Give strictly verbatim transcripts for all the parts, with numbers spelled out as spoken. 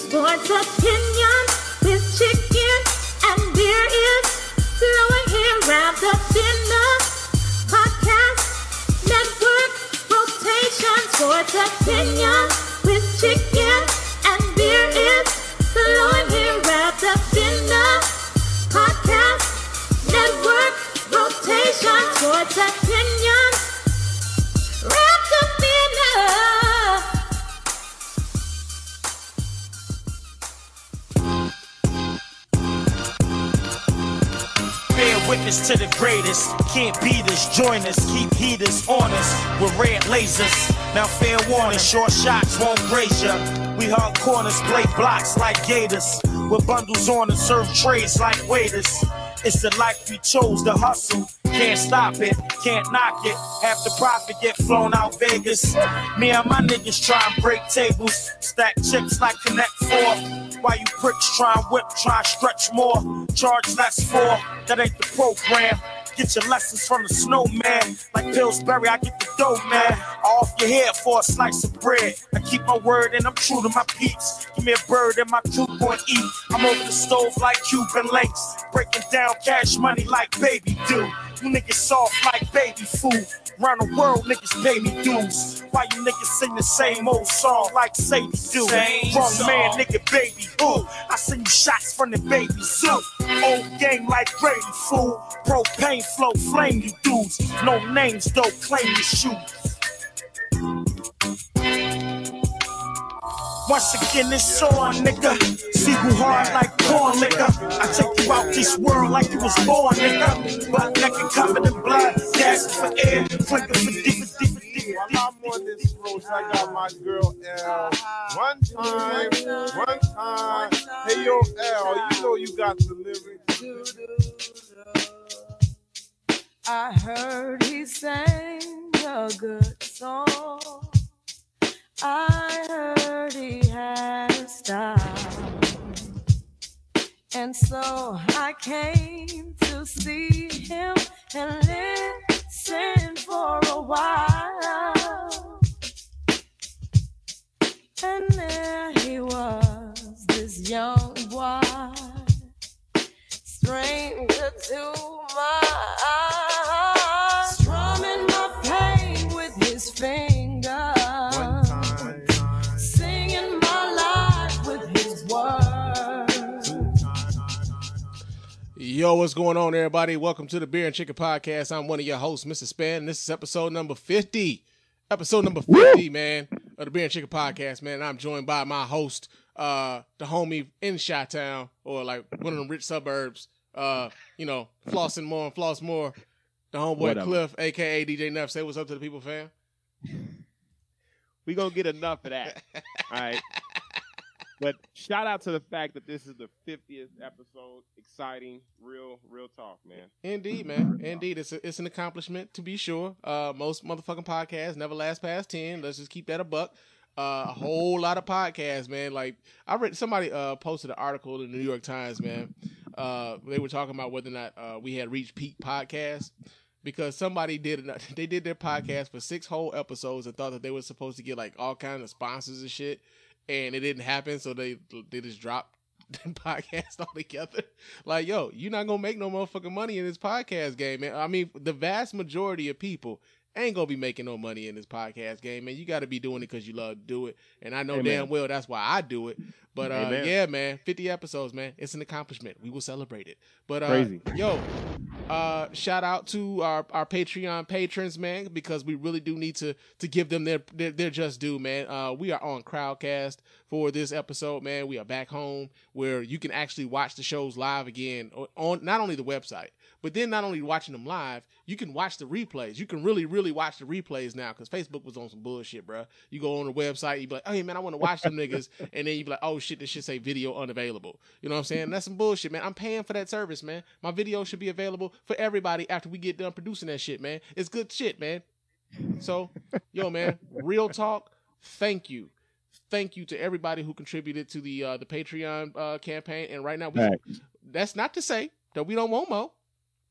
Sports opinion with chicken and beer is flowing here wrapped up in the podcast network rotation. Sports opinion with chicken and beer is flowing here wrapped up in the podcast network rotation. Sports opinion wrapped up in the witness to the greatest. Can't beat us, join us, keep heaters on us with red lasers. Now fair warning, short shots won't graze ya. We hard corners, play blocks like gators. With bundles on and serve trades like waiters. It's the life we chose to hustle. Can't stop it, can't knock it. Half the profit get flown out Vegas. Me and my niggas try and break tables. Stack chips like Connect Four. Why you pricks try and whip, try and stretch more. Charge less for, that ain't the program. Get your lessons from the snowman. Like Pillsbury, I get the dough, man. Off your head for a slice of bread. I keep my word and I'm true to my peeps. Give me a bird and my crew gon' eat. I'm over the stove like Cuban links. Breaking down cash money like baby do. You niggas soft like baby food. Round the world, niggas pay me dues. Why you niggas sing the same old song like Sadie do? Same Wrong song. Man, nigga, baby, ooh. I send you shots from the baby zoo. Old game like Brady, fool. Propane flow, flame you dudes. No names, though, claim your shoes. Once again, it's on, nigga. See who hard like corn, nigga. I take you out this world like you was born, nigga. Butt naked, covered in blood, gasping for air, clinking for deep, deep, deep. While I'm on this road, I got my girl L. One time, one time. Hey, yo, L, you know you got the lyrics. I heard he sang a good song. I heard he had a style. And so I came to see him and listen for a while. And there he was, this young boy, stranger to my eyes, strumming my pain with his fingers, singing my life with his words. Yo, what's going on, everybody? Welcome to the Beer and Chicken Podcast. I'm one of your hosts, Mister Span, and this is episode number fifty. Episode number fifty, Woo! Man, of the Beer and Chicken Podcast, man. I'm joined by my host, uh, the homie in Chi-Town, or like one of the rich suburbs, uh, you know, flossing more and floss more. The homeboy Whatever. Cliff, a k a. D J Neff. Say what's up to the people, fam. We gonna get enough of that. All right. But shout out to the fact that this is the fiftieth episode. Exciting, real, real talk, man. Indeed, man. Indeed, it's a, it's an accomplishment to be sure. Uh, most motherfucking podcasts never last past ten. Let's just keep that a buck. Uh, a whole lot of podcasts, man. Like I read somebody uh posted an article in the New York Times, man. Uh, they were talking about whether or not uh, we had reached peak podcast because somebody did they did their podcast for six whole episodes and thought that they were supposed to get like all kinds of sponsors and shit. And it didn't happen, so they they just dropped the podcast altogether. Like, yo, you're not gonna make no motherfucking money in this podcast game, man. I mean, the vast majority of people ain't gonna be making no money in this podcast game, man. You got to be doing it because you love to do it, and I know Amen. Damn well that's why I do it. But uh, yeah, man, fifty episodes, man, it's an accomplishment. We will celebrate it. But uh, crazy, yo, uh, shout out to our, our Patreon patrons, man, because we really do need to to give them their their, their just due, man. Uh, we are on Crowdcast for this episode, man. We are back home where you can actually watch the shows live again on not only the website, but then not only watching them live, you can watch the replays. You can really, really watch the replays now because Facebook was on some bullshit, bro. You go on the website, you be like, hey, man, I want to watch them niggas. And then you be like, oh, shit, this shit say video unavailable. You know what I'm saying? That's some bullshit, man. I'm paying for that service, man. My video should be available for everybody after we get done producing that shit, man. It's good shit, man. So, yo, man, real talk, thank you. Thank you to everybody who contributed to the uh, the Patreon uh, campaign. And right now, we, that's not to say that we don't want more.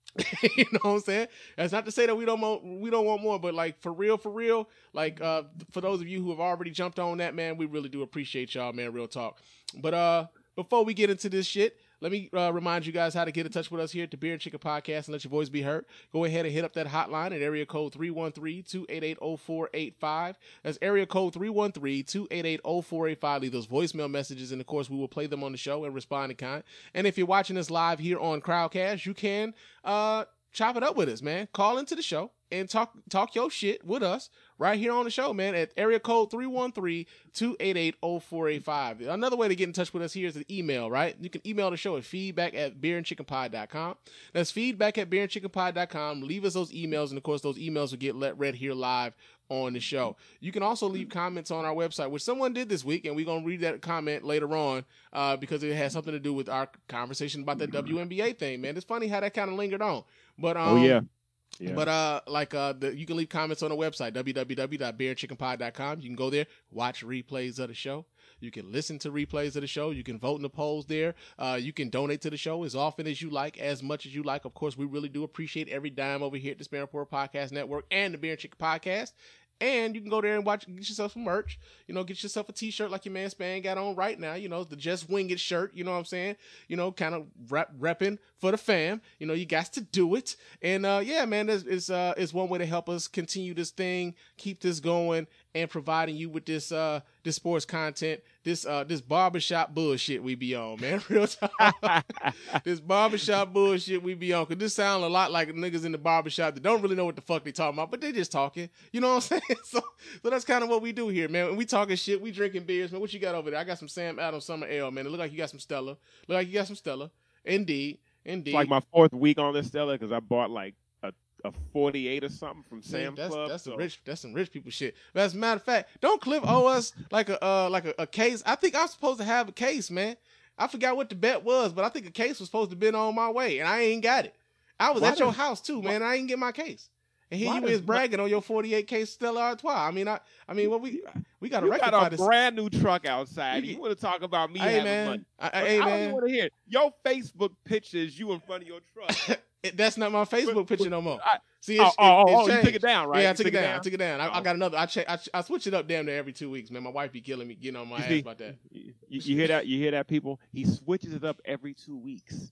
You know what I'm saying? That's not to say that we don't want, we don't want more, but like for real, for real, like uh, for those of you who have already jumped on that, man, we really do appreciate y'all, man. Real talk. But uh, before we get into this shit, let me uh, remind you guys how to get in touch with us here at the Beer and Chicken Podcast and let your voice be heard. Go ahead and hit up that hotline at area code three one three, two eight eight, zero four eight five. That's area code three one three, two eight eight, zero four eight five. Leave those voicemail messages, and of course, we will play them on the show and respond in kind. And if you're watching us live here on Crowdcast, you can uh, chop it up with us, man. Call into the show and talk talk your shit with us right here on the show, man, at area code three one three, two eight eight, zero four eight five. Another way to get in touch with us here is an email, right? You can email the show at feedback at beer and chicken pod dot com. That's feedback at beer and chicken pod dot com. Leave us those emails, and of course, those emails will get let read here live on the show. You can also leave comments on our website, which someone did this week, and we're going to read that comment later on uh, because it has something to do with our conversation about that W N B A thing, man. It's funny how that kind of lingered on. But um, Oh, yeah. Yeah. But uh, like uh, the, you can leave comments on the website w w w dot beer and chicken pod dot com. You can go there, watch replays of the show. You can listen to replays of the show. You can vote in the polls there. Uh, you can donate to the show as often as you like, as much as you like. Of course, we really do appreciate every dime over here at the Spare Report Podcast Network and the Beer and Chicken Podcast. And you can go there and watch, get yourself some merch. You know, get yourself a t-shirt like your man Span got on right now. You know, the Just Wing It shirt. You know what I'm saying? You know, kind of rep, repping for the fam. You know, you got to do it. And uh, yeah, man, it's, it's, uh, it's one way to help us continue this thing, keep this going, and providing you with this uh, this sports content, this uh, this barbershop bullshit we be on, man. Real talk. This barbershop bullshit we be on. Because this sound a lot like niggas in the barbershop that don't really know what the fuck they talking about, but they just talking. You know what I'm saying? So, so that's kind of what we do here, man. When we talking shit, we drinking beers, man. What you got over there? I got some Sam Adams Summer Ale, man. It look like you got some Stella. Look like you got some Stella. Indeed. Indeed. It's like my fourth week on this Stella because I bought like a, a forty-eight or something from See, Sam's that's, Club. That's so. some rich. That's some rich people shit. But as a matter of fact, don't Cliff owe us like a uh, like a, a case? I think I'm supposed to have a case, man. I forgot what the bet was, but I think a case was supposed to be on my way, and I ain't got it. I was Why at your does- house too, man. I ain't get my case. And here Why you does- is bragging on your forty-eight case Stella Artois. I mean, I, I mean, what we we got to You rectify got a this. brand new truck outside. You- You, want to talk about me Hey having man, money? I, I, But hey I don't man, even want to hear it. Your Facebook pictures you in front of your truck. It- that's not my Facebook picture no more. I- See, oh, it's, oh, oh, it, oh, it's you took changed. it down, right? Yeah, I You took it down. I took it down. I, I Oh. got another. I check. I, I switch it up damn near every two weeks, man. My wife be killing me, getting on my You ass see? about that. You, you hear that? You hear that, people? He switches it up every two weeks.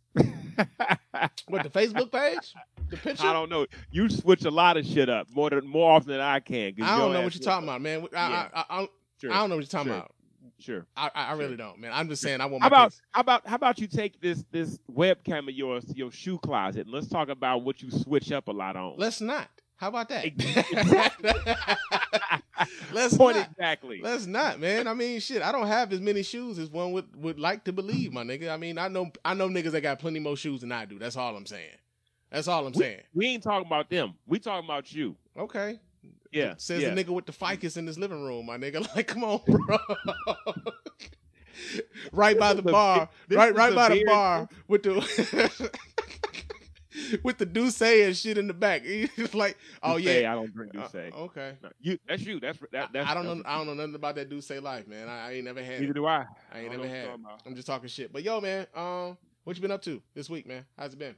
What, the Facebook page? The picture? I don't know. You switch a lot of shit up more than more often than I can. 'cause I don't your know ass what you're was- talking about, man. I, Yeah. I, I, I, don't- Sure. I don't know what you're talking Sure. about. Sure. I, I I really Sure. don't, man. I'm just saying I want How my about case. how about how about you take this this webcam of yours to your shoe closet and let's talk about what you switch up a lot on. Let's not. How about that? Exactly. Let's Point not. exactly. Let's not, man. I mean, shit. I don't have as many shoes as one would, would like to believe, my nigga. I mean, I know I know niggas that got plenty more shoes than I do. That's all I'm saying. That's all I'm we, saying. we ain't talking about them. We talking about you. Okay. Yeah. Says yeah. the nigga with the ficus in his living room, my nigga. Like, come on, bro. Right by the This is a bar. big- Right this right is a by the beard- bar with the with the Douce and shit in the back. He's like, oh Douce, yeah. I don't drink Douce. Uh, okay. No, you. That's you. That's that. That's I don't that's know. I don't know nothing about that Douce life, man. I, I ain't never had Neither it. do I. I ain't don't never know what had you're it. talking about. I'm just talking shit. But yo, man, um, what you been up to this week, man? How's it been?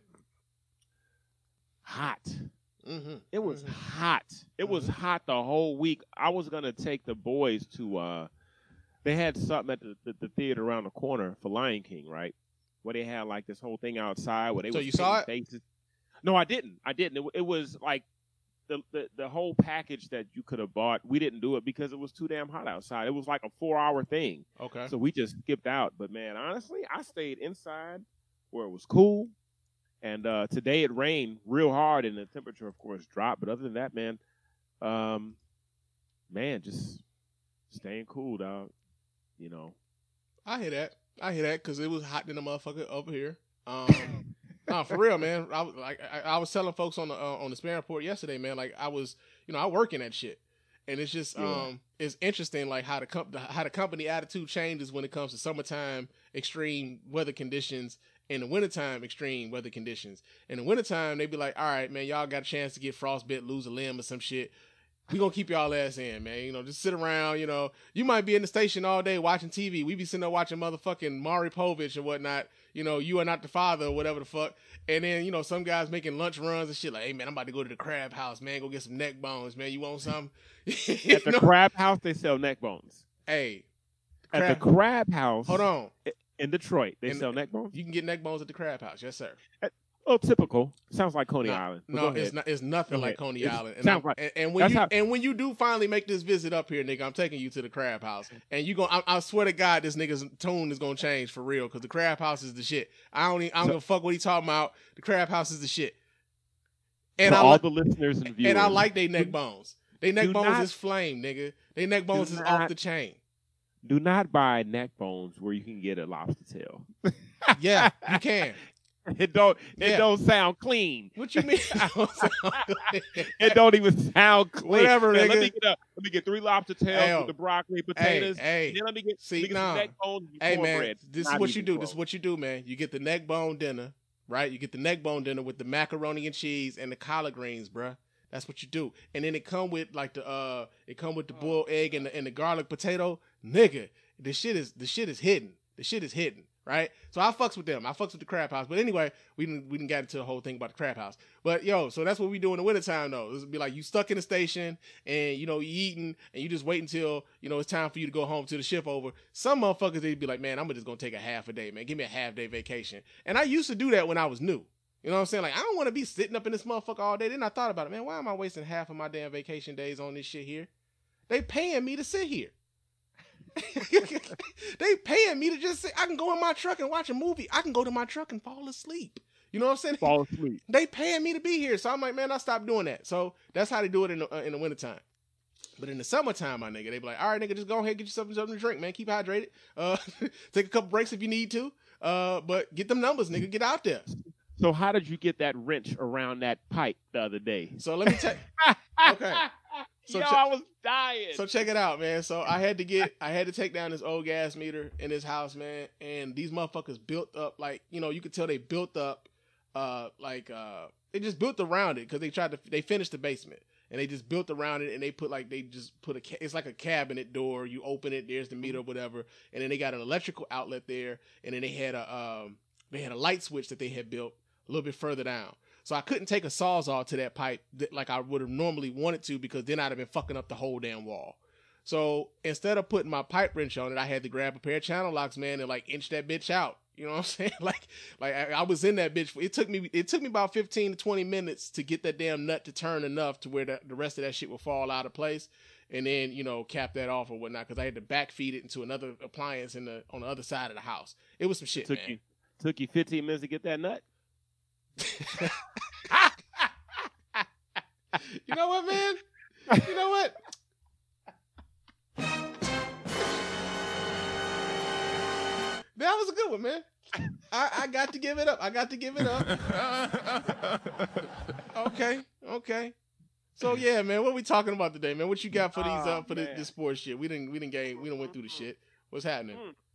Hot. Mm-hmm. It was Mhm. hot. It was hot the whole week. I was gonna take the boys to. uh They had something at the, the, the theater around the corner for Lion King, right? Where they had like this whole thing outside. Where they So was you saw painting faces. No, I didn't. I didn't. It, wa- it was like the, the the whole package that you could have bought. We didn't do it because it was too damn hot outside. It was like a four hour thing. Okay. So we just skipped out. But man, honestly, I stayed inside where it was cool. And uh, today it rained real hard, and the temperature, of course, dropped. But other than that, man, um, man, just staying cool, dog. You know. I hear that. I hear that because it was hot in the motherfucker over here. Um, no, for real, man. I was like, I, I was telling folks on the uh, on the Spare Report yesterday, man. Like I was, you know, I work in that shit, and it's just, Yeah. um, it's interesting, like how the com- how the company attitude changes when it comes to summertime extreme weather conditions. In the wintertime, extreme weather conditions. In the wintertime, they be like, all right, man, y'all got a chance to get frostbite, lose a limb or some shit. we gonna keep y'all ass in, man. You know, just sit around. You know, you might be in the station all day watching T V. We be sitting there watching motherfucking Maury Povich or whatnot. You know, You Are Not the Father or whatever the fuck. And then, you know, some guys making lunch runs and shit like, hey, man, I'm about to go to the Crab House, man. Go get some neck bones, man. You want some? At the know? Crab House, they sell neck bones. Hey. Crab, at the Crab House. Hold on. In Detroit, they in, sell neck bones? You can get neck bones at the Crab House. Yes, sir. At, oh, typical. Sounds like Coney no, Island. No, it's not. It's nothing go like ahead. Coney it's, Island. And, sounds I, like, and, and when you how, and when you do finally make this visit up here, nigga, I'm taking you to the Crab House, and you going I, I swear to God, this nigga's tune is gonna change for real because the Crab House is the shit. I don't. Even, I don't so, give a fuck what he talking about. The Crab House is the shit. And for I all like, the listeners and viewers, and I like they neck bones. They neck bones not, is flame, nigga. They neck bones is not, off the chain. Do not buy neck bones where you can get a lobster tail. Yeah, you can. It don't. It yeah. don't sound clean. What you mean? It don't even sound clean. Whatever, Man, nigga. Let me get a, Let me get three lobster tails Hey, with the broccoli, potatoes. Hey, hey. Then let me get, See, let me get nah. some neck bones. Hey, man, bread. this Not is what you do. close. This is what you do, man. You get the neck bone dinner, right? You get the neck bone dinner with the macaroni and cheese and the collard greens, bruh. That's what you do. And then it come with like the uh, it come with the boiled egg and the, and the garlic potato, nigga. The shit is the shit is hidden. The shit is hidden, right? So I fucks with them. I fucks with the Crab House. But anyway, we didn't we didn't get into the whole thing about the Crab House. But yo, so that's what we do in the wintertime though. This would be like you stuck in the station and you know you eating and you just wait until you know it's time for you to go home to the shift over. Some motherfuckers they'd be like, man, I'm just gonna take a half a day, man. Give me a half day vacation. And I used to do that when I was new. You know what I'm saying? Like, I don't want to be sitting up in this motherfucker all day. Then I thought about it, man, why am I wasting half of my damn vacation days on this shit here? They paying me to sit here. They paying me to just sit. I can go in my truck and watch a movie. I can go to my truck and fall asleep. You know what I'm saying? Fall asleep. They paying me to be here. So I'm like, man, I stopped doing that. So that's how they do it in the, uh, in the wintertime. But in the summertime, my nigga, they be like, all right, nigga, just go ahead and get yourself something to drink, man. Keep hydrated. Uh, take a couple breaks if you need to. Uh, but get them numbers, nigga. Get out there. So how did you get that wrench around that pipe the other day? So let me tell okay. So Yo, che- I was dying. So check it out, man. So I had to get, I had to take down this old gas meter in this house, man. And these motherfuckers built up, like, you know, you could tell they built up, uh, like, uh, they just built around it because they tried to, they finished the basement and they just built around it and they put like, they just put a, it's like a cabinet door. You open it, there's the meter or whatever. And then they got an electrical outlet there. And then they had a, um, they had a light switch that they had built a little bit further down. So I couldn't take a Sawzall to that pipe that, like I would have normally wanted to because then I'd have been fucking up the whole damn wall. So instead of putting my pipe wrench on it, I had to grab a pair of channel locks, man, and like inch that bitch out. You know what I'm saying? Like, like I, I was in that bitch. It took me, it took me about fifteen to twenty minutes to get that damn nut to turn enough to where the, the rest of that shit will fall out of place, and then you know cap that off or whatnot because I had to backfeed it into another appliance in the on the other side of the house. It was some shit, took man. You, took you fifteen minutes to get that nut. You know what, man? You know what? That was a good one, man. I, I got to give it up. I got to give it up. Okay, okay. So yeah, man, what we talking about today, man? What you got for these uh, for this, this sports shit? We didn't we didn't game we didn't went through the shit. What's happening?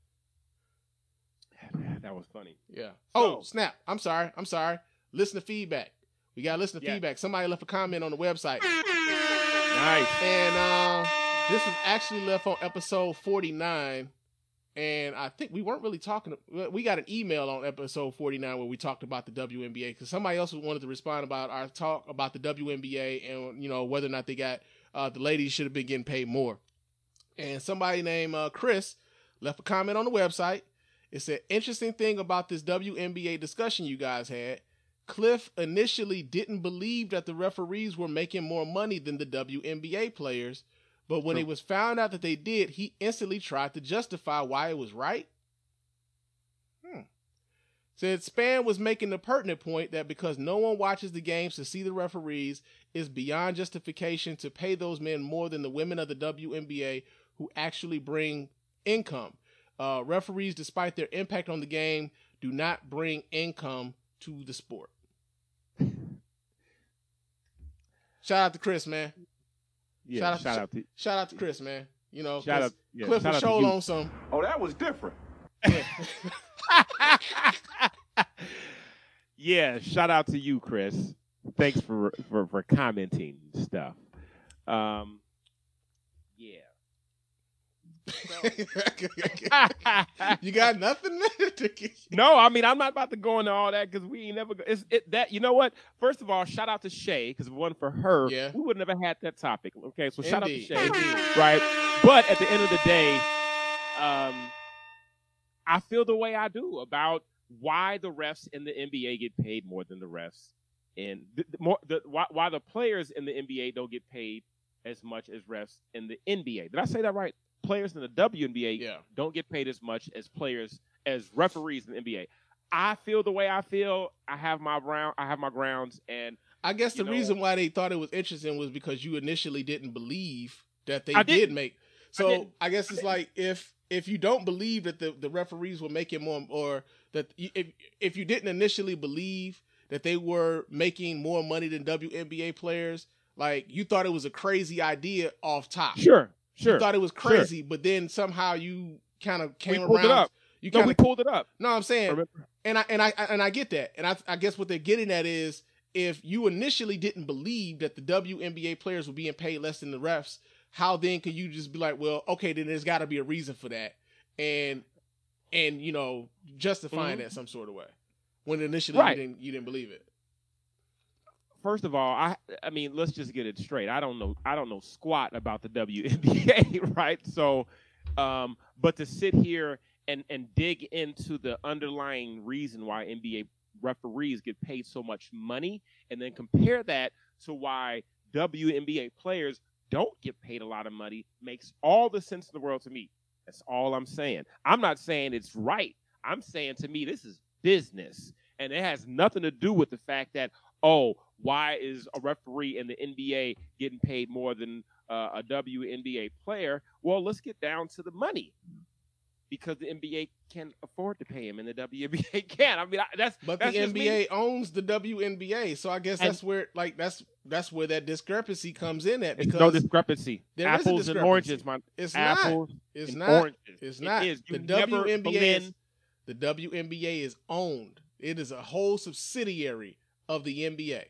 That was funny. Yeah. So, oh, snap. I'm sorry. I'm sorry. Listener feedback. We got listener yeah. feedback. Somebody left a comment on the website. Nice. And uh, this was actually left on episode forty-nine. And I think we weren't really talking. We got an email on episode forty-nine where we talked about the W N B A because somebody else wanted to respond about our talk about the W N B A and, you know, whether or not they got uh, the ladies should have been getting paid more. And somebody named uh, Chris left a comment on the website. It said, interesting thing about this W N B A discussion you guys had. Cliff initially didn't believe that the referees were making more money than the W N B A players, but when True. it was found out that they did, he instantly tried to justify why it was right. Hmm. Said Span was making the pertinent point that because no one watches the games to see the referees, is beyond justification to pay those men more than the women of the W N B A who actually bring income. Uh, referees, despite their impact on the game, do not bring income to the sport. Shout out to Chris, man. Yeah, shout out, shout to, out to shout out to Chris, man. You know, shout out, yeah, Cliff shout was out to shown you. on some. Oh, that was different. Yeah. Yeah, shout out to you, Chris. Thanks for for, for commenting stuff. Um, yeah. You got nothing, man? No, I mean I'm not about to go into all that because we ain't never. Go, it's it that you know what? First of all, shout out to Shay because if it wasn't for her, Yeah. we would never had that topic. Okay, so shout Indeed, out to Shay, indeed. right? But at the end of the day, um, I feel the way I do about why the refs in the N B A get paid more than the refs in the, the more the why, why the players in the N B A don't get paid as much as refs in the N B A. Did I say that right? Players in the W N B A Yeah. don't get paid as much as players as referees in the N B A. I feel the way I feel. I have my ground. I have my grounds, and I guess the you know, reason why they thought it was interesting was because you initially didn't believe that they I did didn't. make. I So didn't. I, guess it's like if if you don't believe that the, the referees were making more, or that you, if if you didn't initially believe that they were making more money than W N B A players, like you thought it was a crazy idea off top. Sure, sure. You thought it was crazy, but then somehow you kind of came we pulled around. it up. You No, kind we of pulled it up. no, I'm saying, Remember? and I and I and I get that, and I I guess what they're getting at is if you initially didn't believe that the W N B A players were being paid less than the refs, how then can you just be like, well, okay, then there's got to be a reason for that, and and you know justifying Mhm. that some sort of way when initially Right. you didn't you didn't believe it. First of all, I I mean, let's just get it straight. I don't know I don't know squat about the W N B A, right? So, um, but to sit here and and dig into the underlying reason why N B A referees get paid so much money, and then compare that to why W N B A players don't get paid a lot of money, makes all the sense in the world to me. That's all I'm saying. I'm not saying it's right. I'm saying to me this is business, and it has nothing to do with the fact that, oh, why is a referee in the N B A getting paid more than uh, a W N B A player? Well, let's get down to the money, because the N B A can afford to pay him, and the W N B A can't. I mean, I, that's But that's the just N B A me. owns the W N B A, so I guess And- that's where like that's that's where that discrepancy comes in at There's because no discrepancy. there is a Apples and discrepancy. oranges, my it's not. apples It's and not. oranges. It's It not. is. You The never W N B A is blend- the W N B A is owned. It is a whole subsidiary of the N B A.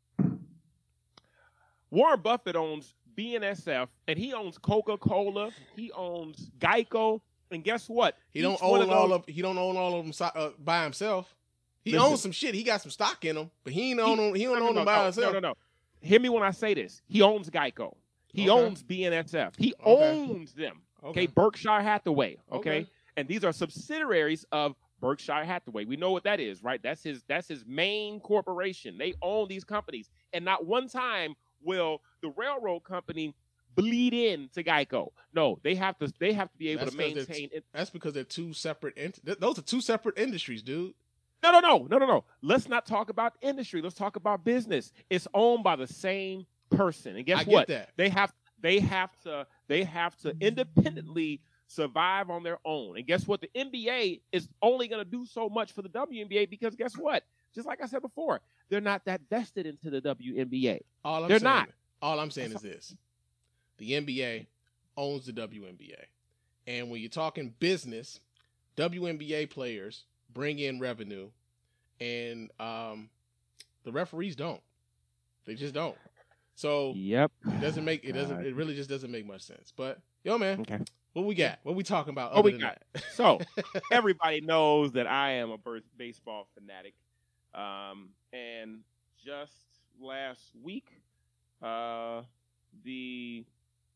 Warren Buffett owns B N S F, and he owns Coca-Cola. He owns Geico, and guess what? He don't Each one own all those- of he don't own all of them si- uh, by himself. He Listen. owns some shit. He got some stock in them, but he ain't own them. He don't no, no, own them no, by no, himself. No, no, no. Hear me when I say this. He owns Geico. He Okay. owns B N S F. He Okay. owns them. Okay? Okay. Berkshire Hathaway. Okay? Okay. And these are subsidiaries of Berkshire Hathaway. We know what that is, right? That's his that's his main corporation. They own these companies. And not one time will the railroad company bleed in to Geico. No, they have to they have to be able That's to 'cause they're maintain t- it. That's because they're two separate. Ent- th- those are two separate industries, dude. No, no, no, no, no, no. Let's not talk about industry. Let's talk about business. It's owned by the same person. And guess I get what? that. They have they have to they have to independently survive on their own. And guess what? The N B A is only going to do so much for the W N B A because guess what? Just like I said before, they're not that vested into the W N B A. All I'm They're saying, not. All I'm saying is this: the N B A owns the W N B A, and when you're talking business, W N B A players bring in revenue, and um, the referees don't. They just don't. So Yep. it doesn't make it doesn't God. it really just doesn't make much sense. But yo, man, Okay. what we got? What we talking about? What other we than got? that? So everybody knows that I am a bir- baseball fanatic, um, and just last week, uh, the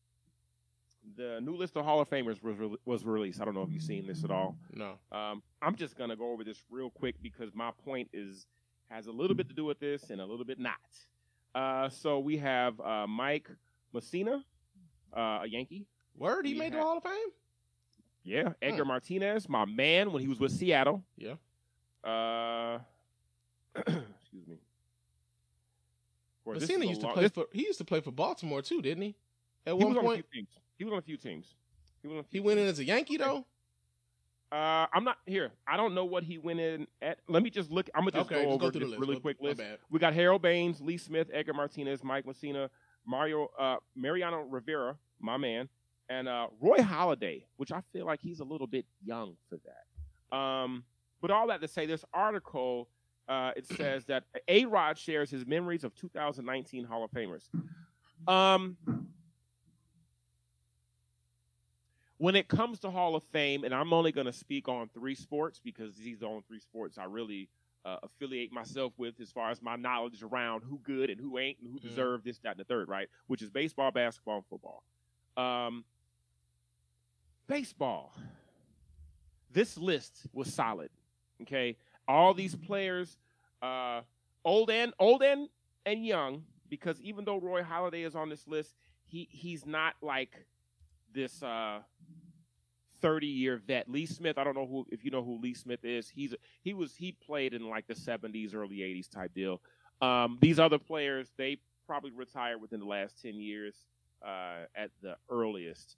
the new list of Hall of Famers was re- was released. I don't know if you've seen this at all. No. Um, I'm just gonna go over this real quick because my point is has a little bit to do with this and a little bit not. Uh, so we have uh, Mike Messina, uh, a Yankey. Word, he We made the have- Hall of Fame. Yeah, Edgar Martinez, my man when he was with Seattle. Yeah. Uh, excuse me. Boy, this Messina is a used to long- play this- for. He used to play for Baltimore too, didn't he? At He one was on a point, few teams. He was on a few teams. He was on a he few went in teams. as a Yankee though. Uh, I'm not here. I don't know what he went in at. Let me just look. I'm gonna just Okay, go just go over through the this list. really Go- quick my list. bad. We got Harold Baines, Lee Smith, Edgar Martinez, Mike Messina, Mario, uh, Mariano Rivera, my man, and uh, Roy Halladay, which I feel like he's a little bit young for that. Um, but all that to say, this article, uh, it says that A-Rod shares his memories of two thousand nineteen Hall of Famers. Um, when it comes to Hall of Fame, and I'm only going to speak on three sports because these are the only three sports I really uh, affiliate myself with as far as my knowledge around who good and who ain't and who Mhm. deserve this, that, and the third, right? Which is baseball, basketball, and football. Um, baseball. This list was solid. Okay, all these players, uh, old and old and and young, because even though Roy Halladay is on this list, he he's not like this uh, thirty-year vet. Lee Smith, I don't know who if you know who Lee Smith is. He's he was he played in like the seventies, early eighties type deal. Um, these other players, they probably retired within the last ten years uh, at the earliest.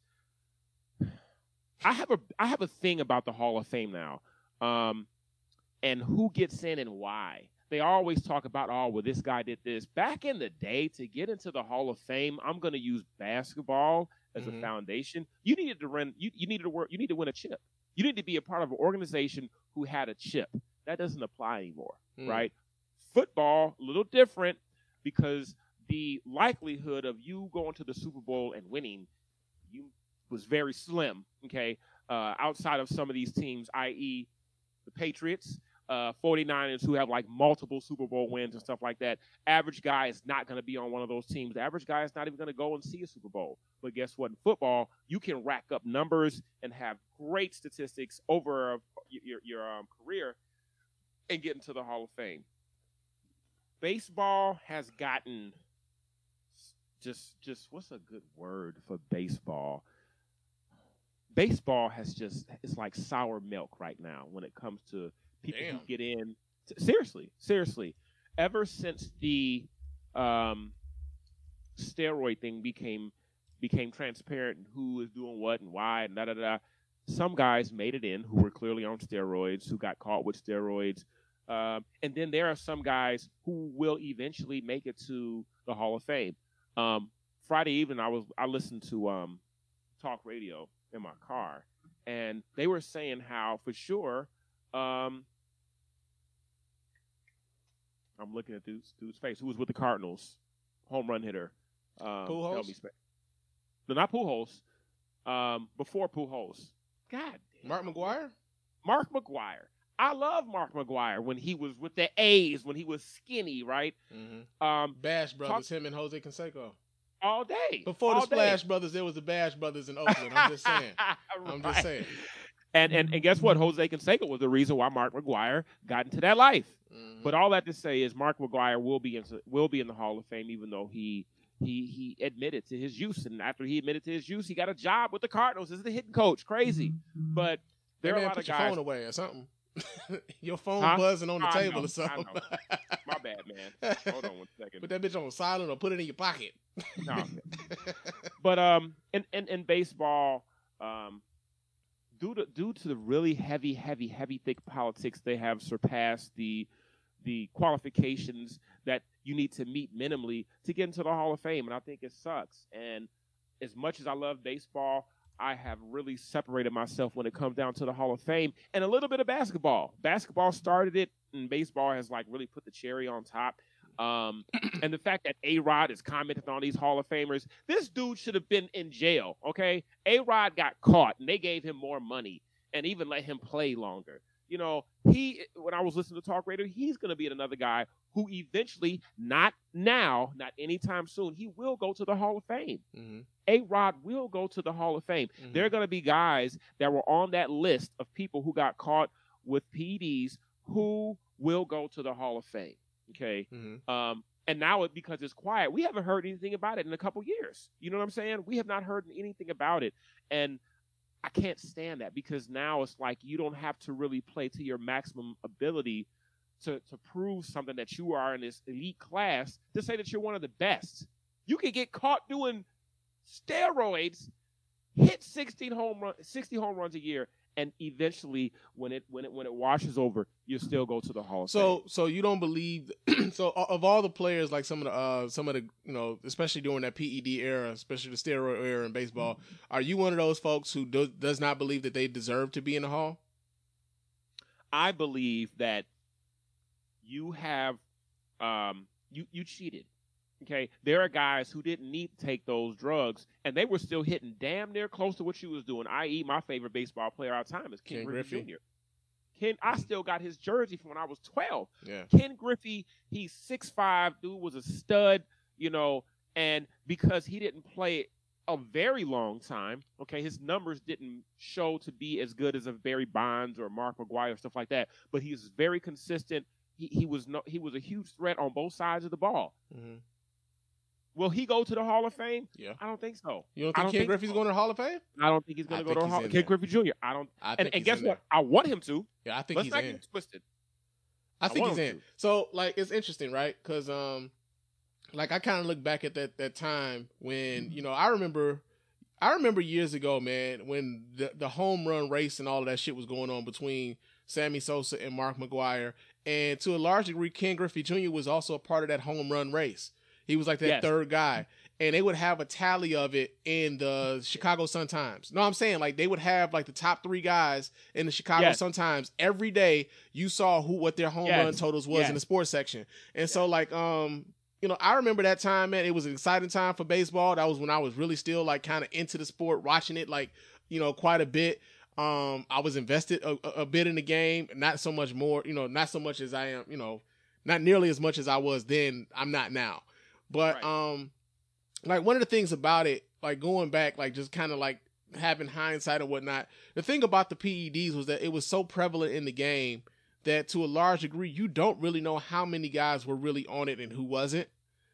I have a I have a thing about the Hall of Fame now, um, and who gets in and why. They always talk about, oh, well, this guy did this. Back in the day, to get into the Hall of Fame, I'm going to use basketball as Mhm. a foundation. You needed to run. You, you needed to work. You need to win a chip. You need to be a part of an organization who had a chip. That doesn't apply anymore, Mm. right? Football, a little different because the likelihood of you going to the Super Bowl and winning, you was very slim. Okay, uh, outside of some of these teams, that is, the Patriots. Uh, 49ers who have like multiple Super Bowl wins and stuff like that. Average guy is not going to be on one of those teams. The average guy is not even going to go and see a Super Bowl. But guess what? In football, you can rack up numbers and have great statistics over uh, your, your um, career and get into the Hall of Fame. Baseball has gotten just, just what's a good word for baseball? Baseball has just, it's like sour milk right now when it comes to people Damn. who get in. Seriously, seriously. Ever since the um, steroid thing became became transparent and who is doing what and why and da da da, some guys made it in who were clearly on steroids, who got caught with steroids, um, and then there are some guys who will eventually make it to the Hall of Fame. Um, Friday evening, I was I listened to um, talk radio in my car, and they were saying how for sure. Um, I'm looking at dude's, dude's face. Who was with the Cardinals? Home run hitter. Um, Pujols? tell me, no, not Pujols. Um, before Pujols. God damn. Mark McGwire? Mark McGwire. I love Mark McGwire when he was with the A's, when he was skinny, right? Mm-hmm. Um, Bash Brothers, talk- him and Jose Canseco. all day. Before all the day. Splash Brothers, there was the Bash Brothers in Oakland. I'm just saying. I'm just Right. saying. And, and and guess what? Jose Canseco was the reason why Mark McGwire got into that life. Mhm. But all that to say is Mark McGwire will be in, will be in the Hall of Fame, even though he he he admitted to his use, and after he admitted to his use, he got a job with the Cardinals as the hitting coach. Crazy, but there Hey, are man, a lot put of your guys. phone away or something. Your phone Huh? buzzing on the I table know, or something. I know. My bad, man. Hold on one second. Put that bitch on silent or put it in your pocket. No. But um, in in, in baseball, um, due to due to the really heavy, heavy, heavy, thick politics, they have surpassed the the qualifications that you need to meet minimally to get into the Hall of Fame, and I think it sucks. And as much as I love baseball, I have really separated myself when it comes down to the Hall of Fame and a little bit of basketball. Basketball started it, and baseball has like really put the cherry on top. Um, and the fact that A-Rod is commenting on these Hall of Famers, this dude should have been in jail, okay? A-Rod got caught, and they gave him more money and even let him play longer. You know, he, when I was listening to Talk Radio, he's going to be another guy who eventually, not now, not anytime soon, he will go to the Hall of Fame. Mm-hmm. A-Rod will go to the Hall of Fame. Mhm. There are going to be guys that were on that list of people who got caught with P E Ds who will go to the Hall of Fame. Okay. Mm-hmm. Um, and now it, because it's quiet, we haven't heard anything about it in a couple years. You know what I'm saying? We have not heard anything about it. And I can't stand that because now it's like you don't have to really play to your maximum ability to, to prove something that you are in this elite class to say that you're one of the best. You can get caught doing steroids, hit sixteen home run, sixty home runs a year, and eventually, when it when it when it washes over, you still go to the Hall of Fame. So, so you don't believe? So, of all the players, like some of the, uh, some of the, you know, especially during that P E D era, especially the steroid era in baseball, are you one of those folks who do, does not believe that they deserve to be in the Hall? I believe that you have, um, you you cheated, Okay, there are guys who didn't need to take those drugs, and they were still hitting damn near close to what she was doing. that is, my favorite baseball player of all time is Ken, Ken Griffey, Griffey. Junior Ken, I still got his jersey from when I was twelve. Yeah. Ken Griffey, he's six five, dude was a stud, you know, and because he didn't play a very long time, okay, his numbers didn't show to be as good as a Barry Bonds or Mark McGwire or stuff like that, but he was very consistent. He, he was no, he was a huge threat on both sides of the ball. Mm-hmm. Will he go to the Hall of Fame? Yeah. I don't think so. You don't I think don't Ken think Griffey's so. going to the Hall of Fame? I don't think he's I going to go think to the he's Hall. in Ken there. Griffey Junior I don't. I And, think and he's guess in what? there. I want him to. Yeah, I think Let's he's not in. get it twisted. I think I he's want in. him to. So like it's interesting, right? Because um, like I kind of look back at that that time when you know I remember, I remember years ago, man, when the the home run race and all of that shit was going on between Sammy Sosa and Mark McGwire, and to a large degree, Ken Griffey Junior was also a part of that home run race. He was like that Yes. third guy. And they would have a tally of it in the Chicago Sun-Times. No, I'm saying like they would have like the top three guys in the Chicago Yes. Sun-Times. Every day you saw who what their home Yes. run totals was Yes. in the sports section. And so like um you know, I remember that time, man. It was an exciting time for baseball. That was when I was really still like kind of into the sport, watching it like, you know, quite a bit. Um I was invested a, a bit in the game, not so much more, you know, not so much as I am, you know, not nearly as much as I was then. I'm not now. But Right. um like one of the things about it, like going back, like just kind of like having hindsight and whatnot, the thing about the P E Ds was that it was so prevalent in the game that to a large degree, you don't really know how many guys were really on it and who wasn't.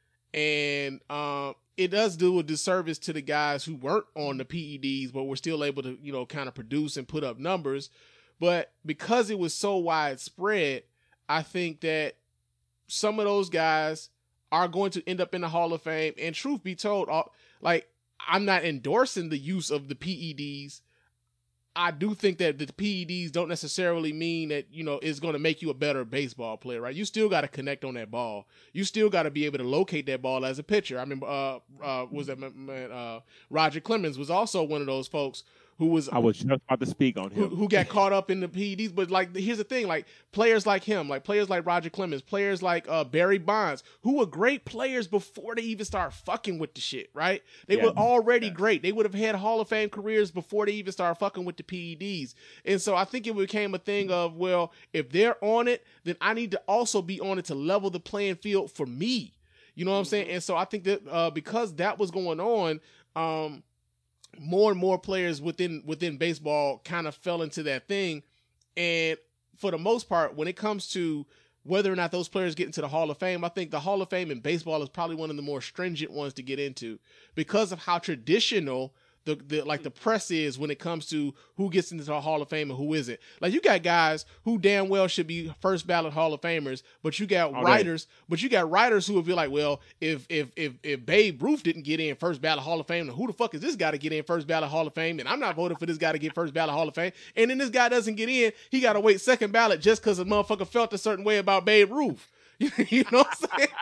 And um, it does do a disservice to the guys who weren't on the P E Ds, but were still able to, you know, kind of produce and put up numbers. But because it was so widespread, I think that some of those guys are going to end up in the Hall of Fame. And truth be told, all, like, I'm not endorsing the use of the P E Ds. I do think that the P E Ds don't necessarily mean that, you know, it's going to make you a better baseball player, right? You still got to connect on that ball. You still got to be able to locate that ball as a pitcher. I remember, uh, uh, was that man, uh, Roger Clemens was also one of those folks who was I was just about to speak on who, him. who got caught up in the P E Ds. But like, here's the thing, like players like him, like players like Roger Clemens, players like uh, Barry Bonds, who were great players before they even started fucking with the shit, right? They Yes. were already Yes. great. They would have had Hall of Fame careers before they even started fucking with the P E Ds. And so I think it became a thing of, well, if they're on it, then I need to also be on it to level the playing field for me. You know what I'm saying? And so I think that uh, because that was going on, um, more and more players within within baseball kind of fell into that thing. And for the most part, when it comes to whether or not those players get into the Hall of Fame, I think the Hall of Fame in baseball is probably one of the more stringent ones to get into because of how traditional the, the like the press is when it comes to who gets into the Hall of Fame and who isn't. Like you got guys who damn well should be first ballot Hall of Famers, but you got All writers, but you got writers who would be like, well, if if if if Babe Ruth didn't get in first ballot Hall of Fame, then who the fuck is this guy to get in first ballot Hall of Fame? And I'm not voting for this guy to get first ballot Hall of Fame. And then this guy doesn't get in, he got to wait second ballot just because a motherfucker felt a certain way about Babe Ruth. You know what I'm saying?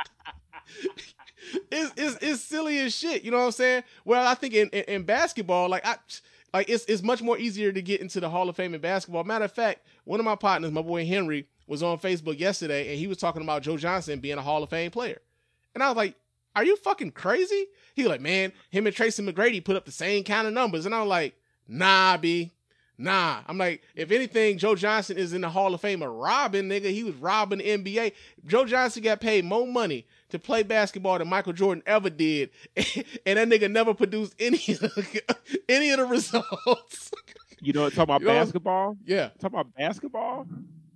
It's, it's it's silly as shit, you know what I'm saying? Well, I think in, in, in basketball, like I like it's it's much more easier to get into the Hall of Fame in basketball. Matter of fact, one of my partners, my boy Henry, was on Facebook yesterday and he was talking about Joe Johnson being a Hall of Fame player. And I was like, are you fucking crazy? He was like, man, him and Tracy McGrady put up the same kind of numbers. And I was like, nah, B. Nah. I'm like, if anything, Joe Johnson is in the Hall of Fame of robbing, nigga. He was robbing the N B A. Joe Johnson got paid more money to play basketball than Michael Jordan ever did. And that nigga never produced any of the, any of the results. You know, talking about You know- basketball. Yeah. Talking about basketball.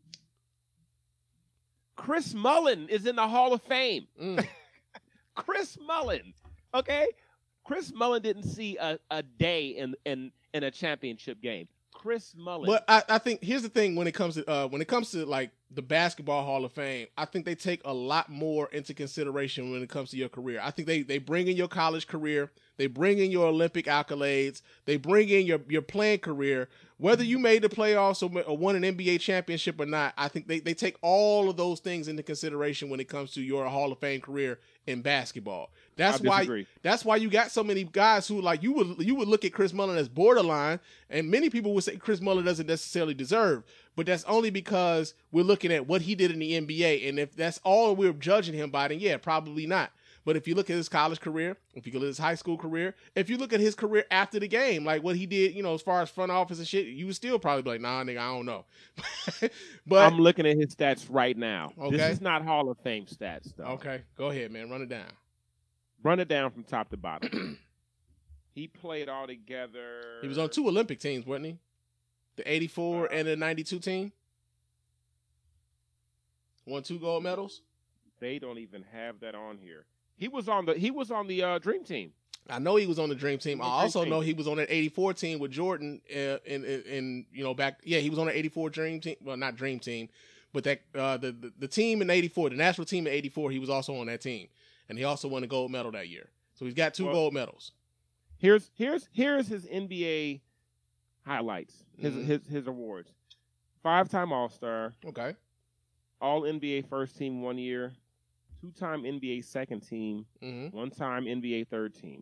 Chris Mullin is in the Hall of Fame. Mm. Chris Mullin. Okay? Chris Mullin didn't see a, a day in, in, in a championship game. Chris Mullin. But I, I think here's the thing when it comes to uh, when it comes to like the basketball Hall of Fame, I think they take a lot more into consideration when it comes to your career. I think they they bring in your college career, they bring in your Olympic accolades, they bring in your your playing career, whether you made the playoffs or, or won an N B A championship or not. I think they, they take all of those things into consideration when it comes to your Hall of Fame career in basketball. That's I why disagree. that's why you got so many guys who like you would you would look at Chris Mullin as borderline, and many people would say Chris Mullin doesn't necessarily deserve, but that's only because we're looking at what he did in the N B A, and if that's all we're judging him by, then yeah, probably not. But if you look at his college career, if you look at his high school career, if you look at his career after the game, like what he did, you know, as far as front office and shit, you would still probably be like, nah, nigga, I don't know. But I'm looking at his stats right now. Okay. This is not Hall of Fame stats, though. okay, go ahead, man, run it down. Run it down from top to bottom. He played all together. He was on two Olympic teams, wasn't he? The eighty-four Uh, and the ninety-two team. Won two gold medals. They don't even have that on here. He was on the he was on the uh, Dream Team. I know he was on the Dream Team. The I Dream also Team. know he was on that eighty-four team with Jordan. Uh, in, in in you know back, yeah, he was on the eighty-four Dream Team. Well, not Dream Team, but that uh, the, the the team in eighty-four, the national team in eighty-four. He was also on that team, and he also won a gold medal that year. So he's got two Well, gold medals. Here's here's here's his N B A highlights. His Mhm. his his awards. Five-time All-Star, Okay, All N B A first team one year, two-time N B A second team, mm-hmm. one-time N B A third team.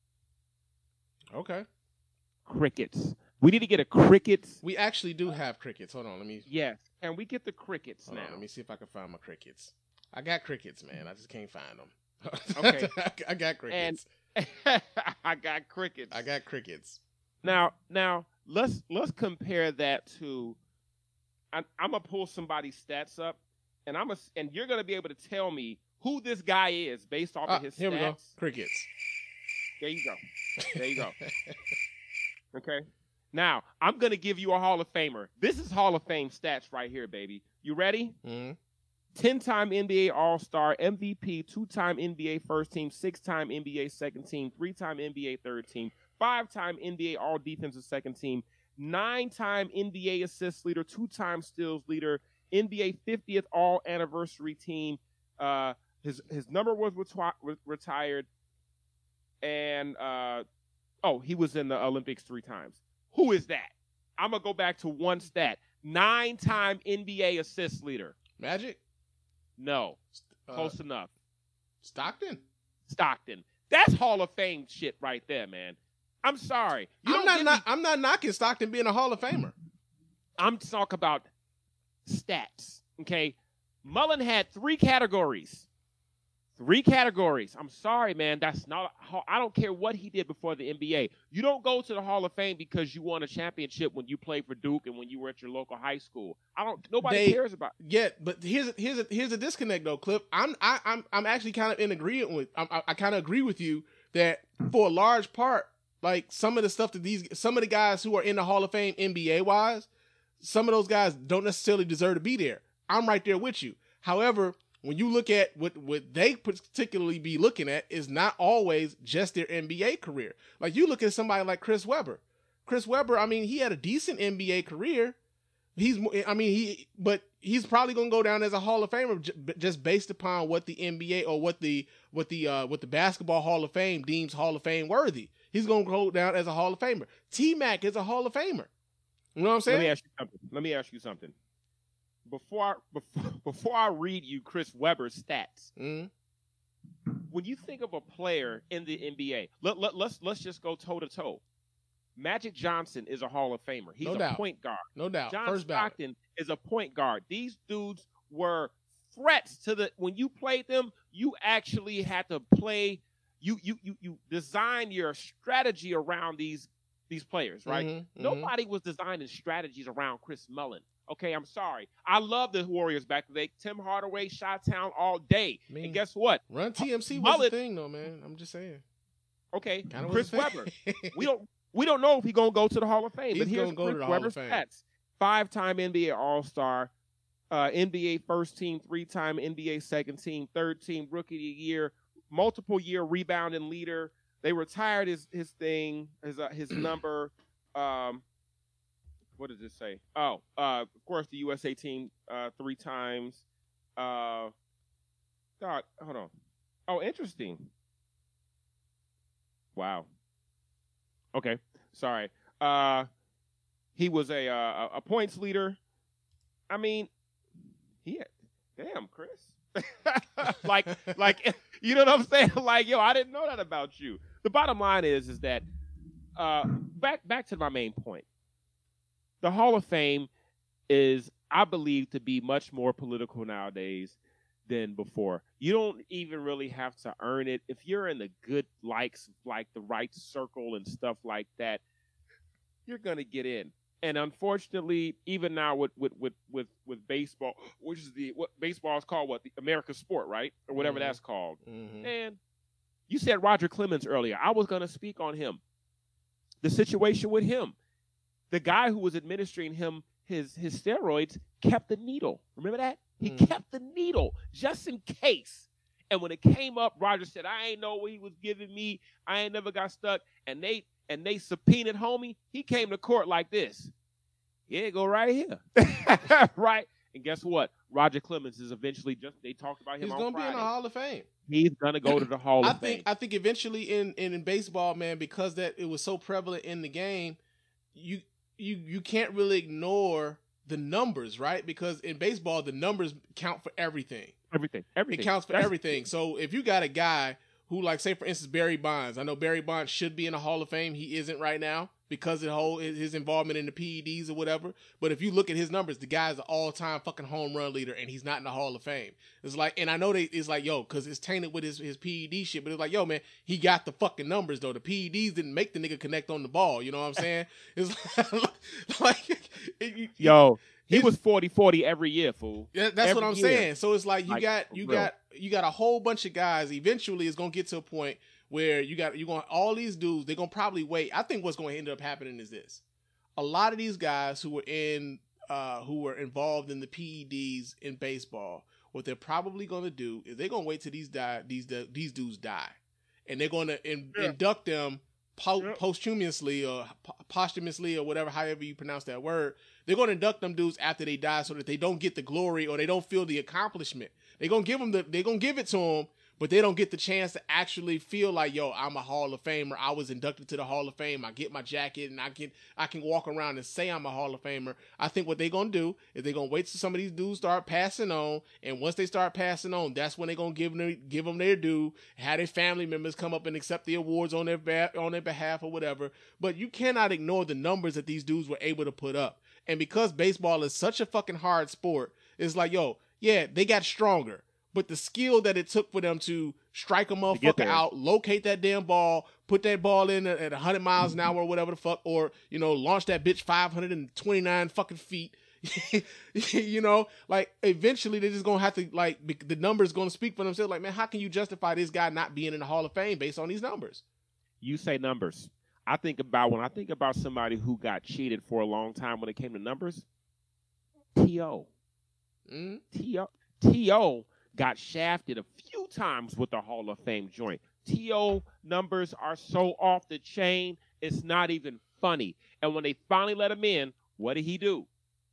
okay. Crickets. We need to get a crickets. We actually do have crickets. Hold on, let me Yes. Can we get the crickets hold now? on, let me see if I can find my crickets. I got crickets, man. I just can't find them. Okay. I got crickets. I got crickets. I got crickets. Now, now let's let's compare that to. I, I'm gonna pull somebody's stats up, and I'm a, and you're gonna be able to tell me who this guy is based off Ah, of his here stats. we go. Crickets. There you go. There you go. Okay. Now I'm gonna give you a Hall of Famer. This is Hall of Fame stats right here, baby. You ready? Mm-hmm. ten-time N B A All-Star, M V P, two-time N B A first team, six-time N B A second team, three-time N B A third team, five-time N B A All-Defensive second team, nine-time N B A assists leader, two-time steals leader, N B A fiftieth All-Anniversary team. Uh, his his number was retwi- re- retired, and uh, oh, he was in the Olympics three times. Who is that? I'm gonna go back to one stat: nine-time N B A assist leader. Magic? No, Uh, close enough. Stockton? Stockton. That's Hall of Fame shit right there, man. I'm sorry. You I'm don't not, give not me- I'm not knocking Stockton being a Hall of Famer. I'm talking about stats. Okay, Mullen had three categories. Three categories. I'm sorry, man. That's not. I don't care what he did before the N B A. You don't go to the Hall of Fame because you won a championship when you played for Duke and when you were at your local high school. I don't. Nobody They- cares about. Yeah, but here's a, here's a, here's a disconnect though, Cliff. I'm I, I'm I'm actually kind of in agreement with. I'm, I, I kind of agree with you that for a large part, like some of the stuff that these some of the guys who are in the Hall of Fame N B A wise, some of those guys don't necessarily deserve to be there. I'm right there with you. However, when you look at what, what they particularly be looking at is not always just their N B A career. Like you look at somebody like Chris Webber. Chris Webber, I mean, he had a decent N B A career. He's, I mean, he, but he's probably going to go down as a Hall of Famer j- just based upon what the N B A or what the, what the, uh, what the Basketball Hall of Fame deems Hall of Fame worthy. He's going to go down as a Hall of Famer. T-Mac is a Hall of Famer. You know what I'm saying? Let me ask you something. Let me ask you something. Before I, before, before I read you Chris Webber's stats, Mhm. when you think of a player in the N B A, let, let, let's let's just go toe to toe. Magic Johnson is a Hall of Famer. He's No a doubt. point guard. No doubt. John First ballot. Stockton is a point guard. These dudes were threats to the when you played them, you actually had to play you you you you design your strategy around these these players, right? Mhm, mhm. Nobody was designing strategies around Chris Mullen. Okay, I'm sorry. I love the Warriors back today. Tim Hardaway, Chi-Town all day. I mean, and guess what? Run T M C was Mullet- the thing though, man. I'm just saying. Okay, Kinda was Chris the thing. Webber. We don't we don't know if he's gonna go to the Hall of Fame, He's but here's gonna go Chris to the Hall Webber's of Fame. stats: five-time N B A All-Star, uh, N B A first team, three-time N B A second team, third team Rookie of the Year, multiple year rebounding leader. They retired his his thing, his uh, his number. Um, what does it say? Oh, uh, of course the U S A team uh, three times. Uh, God, hold on. Oh, interesting. Wow. Okay, sorry. Uh, he was a uh, a points leader. I mean, he had, damn, Chris. like, like, you know what I'm saying? Like, yo, I didn't know that about you. The bottom line is, is that uh, back back to my main point. The Hall of Fame is, I believe, to be much more political nowadays than before. You don't even really have to earn it. If you're in the good likes, like the right circle and stuff like that, you're gonna get in. And unfortunately, even now with with with with, with baseball, which is the what baseball is called, what the American sport, right, or whatever Mhm. that's called. Mhm. And you said Roger Clemens earlier. I was gonna speak on him. The situation with him, the guy who was administering him his his steroids kept the needle. Remember that? He Mhm. kept the needle just in case. And when it came up, Roger said, "I ain't know what he was giving me. I ain't never got stuck." And they and they subpoenaed homie. He came to court like this. Yeah, go right here, right. And guess what? Roger Clemens is eventually just. They talked about him He's on gonna Friday. be in the Hall of Fame. He's gonna go to the Hall I of think Fame. I think eventually in, in in baseball, man, because that it was so prevalent in the game, you you you can't really ignore the numbers, right? Because in baseball, the numbers count for everything. Everything, everything. It counts for That's- everything. So if you got a guy who, like, say for instance, Barry Bonds, I know Barry Bonds should be in the Hall of Fame. He isn't right now because of the whole his involvement in the P E Ds or whatever. But if you look at his numbers, the guy's an all-time fucking home run leader, and he's not in the Hall of Fame. It's like, and I know they it's like, yo, because it's tainted with his his P E D shit. But it's like, yo, man, he got the fucking numbers though. The P E Ds didn't make the nigga connect on the ball. You know what I'm saying? It's like, like it, you, Yo, he His- was forty forty every year, fool. Yeah, that's what Every I'm year. saying. So it's like you Like, got for you real. got you got a whole bunch of guys. Eventually, it's gonna get to a point where you got you're going all these dudes. They're gonna probably wait. I think what's going to end up happening is this: a lot of these guys who were in uh, who were involved in the P E Ds in baseball, what they're probably going to do is they're gonna wait till these die these these dudes die, and they're going to in, Yeah. induct them po- Yep. posthumously or po- posthumously or whatever, however you pronounce that word. They're going to induct them dudes after they die so that they don't get the glory or they don't feel the accomplishment. They're going to give them the, they're going to give it to them, but they don't get the chance to actually feel like, yo, I'm a Hall of Famer. I was inducted to the Hall of Fame. I get my jacket and I can, I can walk around and say I'm a Hall of Famer. I think what they're going to do is they're going to wait till some of these dudes start passing on. And once they start passing on, that's when they're going to give them, give them their due, have their family members come up and accept the awards on their, ba- on their behalf or whatever. But you cannot ignore the numbers that these dudes were able to put up. And because baseball is such a fucking hard sport, it's like, yo, yeah, they got stronger. But the skill that it took for them to strike a get motherfucker there. out, locate that damn ball, put that ball in at one hundred miles an hour or whatever the fuck, or, you know, launch that bitch five hundred twenty-nine fucking feet. You know, like, eventually they're just going to have to, like, be- the numbers going to speak for themselves. Like, man, how can you justify this guy not being in the Hall of Fame based on these numbers? You say numbers. I think about when I think about somebody who got cheated for a long time when it came to numbers. T O Mm? T O T O got shafted a few times with the Hall of Fame joint. T O numbers are so off the chain, it's not even funny. And when they finally let him in, what did he do?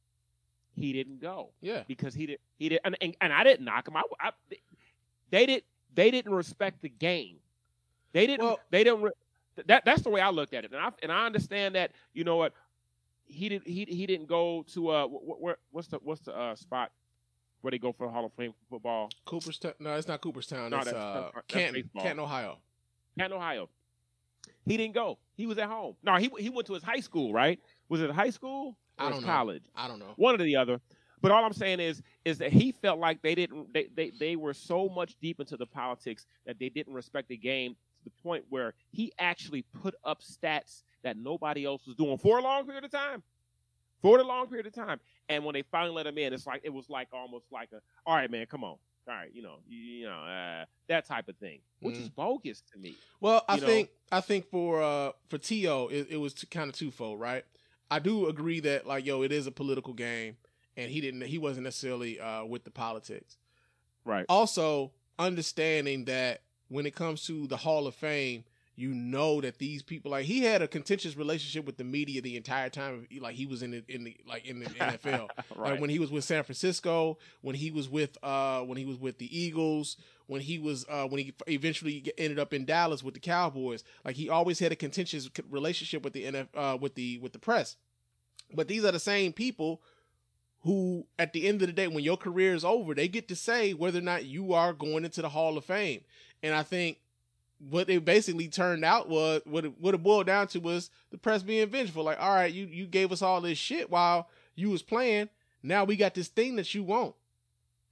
He didn't go Yeah. because he did. He did, and, and, and I didn't knock him. I, I, they did. They didn't respect the game. They didn't. Well- they didn't. Re, that that's the way I looked at it, and I and I understand that. You know what? He did. He he didn't go to uh. Wh- where what's the what's the uh spot where they go for Hall of Fame football? Cooperstown. No, it's not Cooperstown. No, it's that's- uh, that's- that's Canton, baseball. Canton, Ohio. Canton, Ohio. He didn't go. He was at home. No, he he went to his high school. Right? Was it high school or I his don't know. college? I don't know. One or the other. But all I'm saying is, is that he felt like they didn't, they, they, they were so much deep into the politics that they didn't respect the game to the point where he actually put up stats that nobody else was doing for a long period of time. For a long period of time. And when they finally let him in, it's like, it was like almost like a, all right, man, come on. All right, you know, you, you know, uh, that type of thing, which is bogus to me. Well, I You know? think I think for uh for T O it, it was t- kind of twofold, right? I do agree that, like, yo, it is a political game, and he didn't he wasn't necessarily uh with the politics. Right. Also, understanding that when it comes to the Hall of Fame, you know that these people, like, he had a contentious relationship with the media the entire time, like he was in the, in the like in the N F L. Right. Like when he was with San Francisco, when he was with uh when he was with the Eagles, when he was uh when he eventually ended up in Dallas with the Cowboys. Like, he always had a contentious relationship with the N F uh with the with the press. But these are the same people who, at the end of the day, when your career is over, they get to say whether or not you are going into the Hall of Fame. And I think what it basically turned out was, what it, what it boiled down to was the press being vengeful. Like, all right, you, you gave us all this shit while you was playing. Now we got this thing that you want.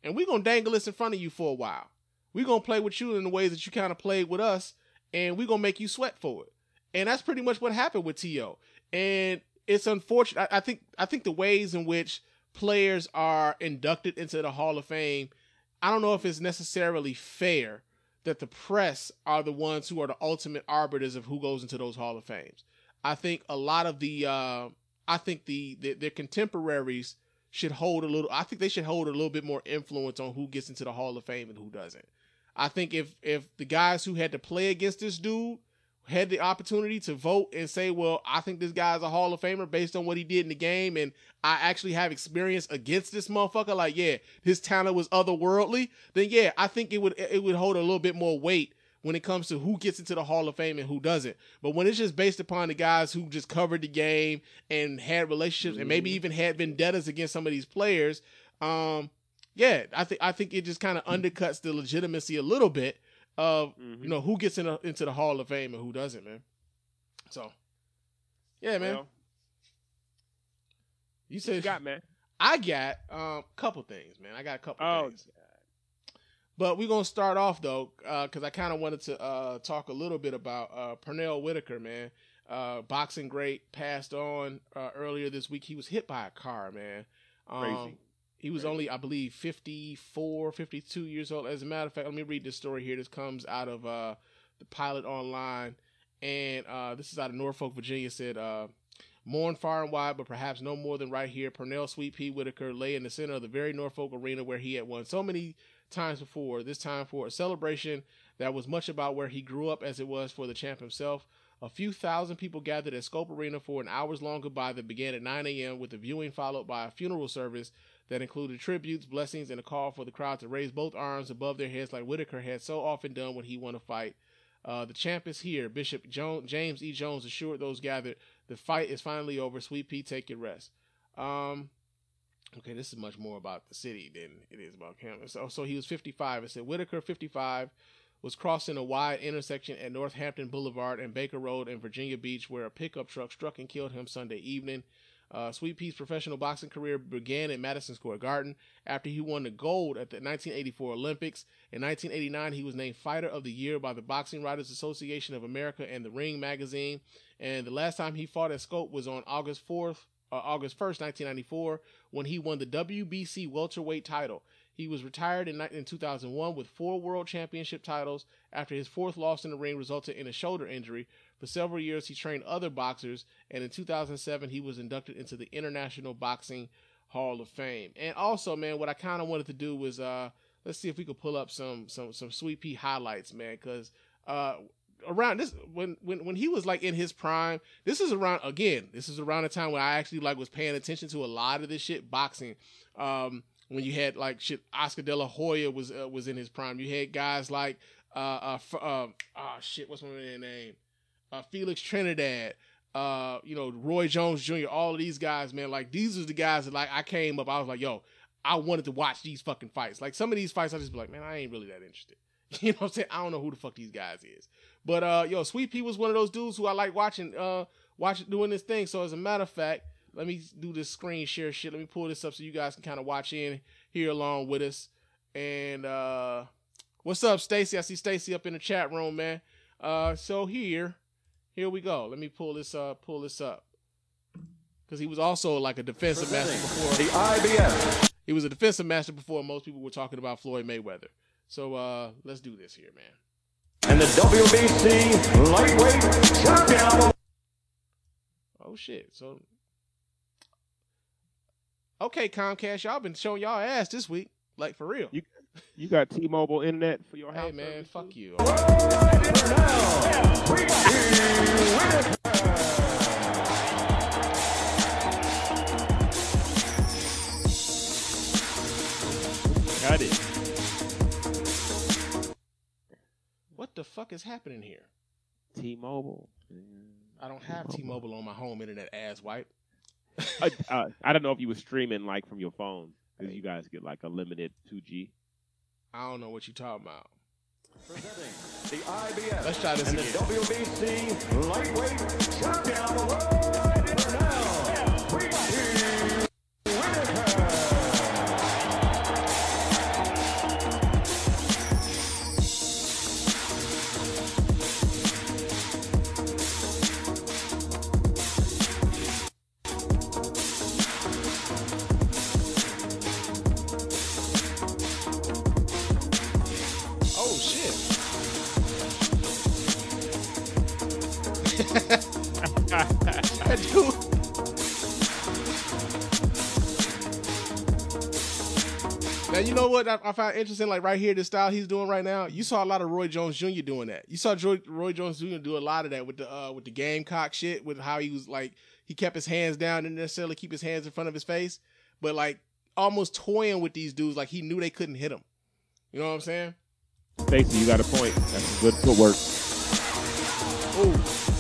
and we're gonna dangle this in front of you for a while. We're gonna play with you in the ways that you kind of played with us, and we're gonna make you sweat for it. And that's pretty much what happened with T O. And it's unfortunate. I, I think I think the ways in which players are inducted into the Hall of Fame, I don't know if it's necessarily fair that the press are the ones who are the ultimate arbiters of who goes into those Hall of Fames. I think a lot of the, uh, I think the, the their contemporaries should hold a little. I think they should hold a little bit more influence on who gets into the Hall of Fame and who doesn't. I think if if the guys who had to play against this dude had the opportunity to vote and say, well, I think this guy's a Hall of Famer based on what he did in the game, and I actually have experience against this motherfucker, like, yeah, his talent was otherworldly, then yeah, I think it would it would hold a little bit more weight when it comes to who gets into the Hall of Fame and who doesn't. But when it's just based upon the guys who just covered the game and had relationships mm-hmm. and maybe even had vendettas against some of these players, um, yeah, I think I think it just kind of undercuts the legitimacy a little bit of mm-hmm. you know who gets in a, into the Hall of Fame and who doesn't, man. So, yeah, man. Well, you said what you got, man. I got a um, couple things, man. I got a couple oh, things. God. But we're gonna start off though, because uh, I kind of wanted to uh, talk a little bit about uh, Pernell Whitaker, man. Uh, boxing great, passed on uh, earlier this week. He was hit by a car, man. Um, Crazy. He was only, I believe, fifty-four, fifty-two years old. As a matter of fact, let me read this story here. This comes out of uh, the Pilot Online. And uh, this is out of Norfolk, Virginia. It said, uh, mourn far and wide, but perhaps no more than right here. Pernell Sweet Pea Whitaker lay in the center of the very Norfolk arena where he had won so many times before, this time for a celebration that was much about where he grew up as it was for the champ himself. A few thousand people gathered at Scope Arena for an hours-long goodbye that began at nine a.m. with the viewing followed by a funeral service that included tributes, blessings, and a call for the crowd to raise both arms above their heads like Whitaker had so often done when he won a fight. Uh, the champ is here. Bishop Jones, James E. Jones assured those gathered, the fight is finally over. Sweet Pea, take your rest. Um, okay, this is much more about the city than it is about Cameron. So, so he was fifty-five. It said Whitaker, fifty-five, was crossing a wide intersection at Northampton Boulevard and Baker Road in Virginia Beach where a pickup truck struck and killed him Sunday evening. Uh, Sweet Pea's professional boxing career began in Madison Square Garden after he won the gold at the nineteen eighty-four Olympics. In nineteen eighty-nine, he was named Fighter of the Year by the Boxing Writers Association of America and the Ring magazine. And the last time he fought at Scope was on August fourth, uh, August first, nineteen ninety-four, when he won the W B C welterweight title. He was retired in, in two thousand one with four world championship titles after his fourth loss in the ring resulted in a shoulder injury. For several years, he trained other boxers, and in two thousand seven, he was inducted into the International Boxing Hall of Fame. And also, man, what I kind of wanted to do was, uh, let's see if we could pull up some some some Sweet Pea highlights, man, because uh, around this, when when when he was like in his prime, this is around again, this is around the time when I actually like was paying attention to a lot of this shit, boxing. Um, when you had like shit, Oscar De La Hoya was uh, was in his prime. You had guys like uh, uh, uh oh shit, what's my man's name? Uh, Felix Trinidad, uh, you know, Roy Jones Junior, all of these guys, man, like, these are the guys that, like, I came up, I was like, yo, I wanted to watch these fucking fights. Like, some of these fights, I just be like, man, I ain't really that interested. You know what I'm saying? I don't know who the fuck these guys is. But, uh, yo, Sweet Pea was one of those dudes who I like watching, uh, watching, doing this thing. So, as a matter of fact, let me do this screen share shit. Let me pull this up so you guys can kind of watch in here along with us. And, uh, what's up, Stacy? I see Stacy up in the chat room, man. Uh, so here... Here we go. Let me pull this uh pull this up. Because he was also like a defensive master before the I B F. He was a defensive master before most people were talking about Floyd Mayweather. So uh let's do this here, man. And the W B C lightweight champion. Oh shit. So okay, Comcast, y'all been showing y'all ass this week. Like for real. You you got T-Mobile internet for your house? Hey man, fuck you. Got it. What the fuck is happening here? T-Mobile. I don't have T-Mobile on my home internet, ass wipe. uh, uh, I don't know if you were streaming like from your phone because you guys get like a limited two G. I don't know what you're talking about. Presenting the I B F. Let's try this and again. the W B C lightweight champion of the world now, Sweet Pea Whitaker. That dude. Now, you know what I, I found interesting? Like right here, the style he's doing right now, you saw a lot of Roy Jones Junior doing that. You saw Roy, Roy Jones Junior do a lot of that with the uh, with the Gamecock shit, with how he was like, he kept his hands down, didn't necessarily keep his hands in front of his face, but like almost toying with these dudes like he knew they couldn't hit him. You know what I'm saying? Stacey, you got a point. That's some good footwork. Ooh.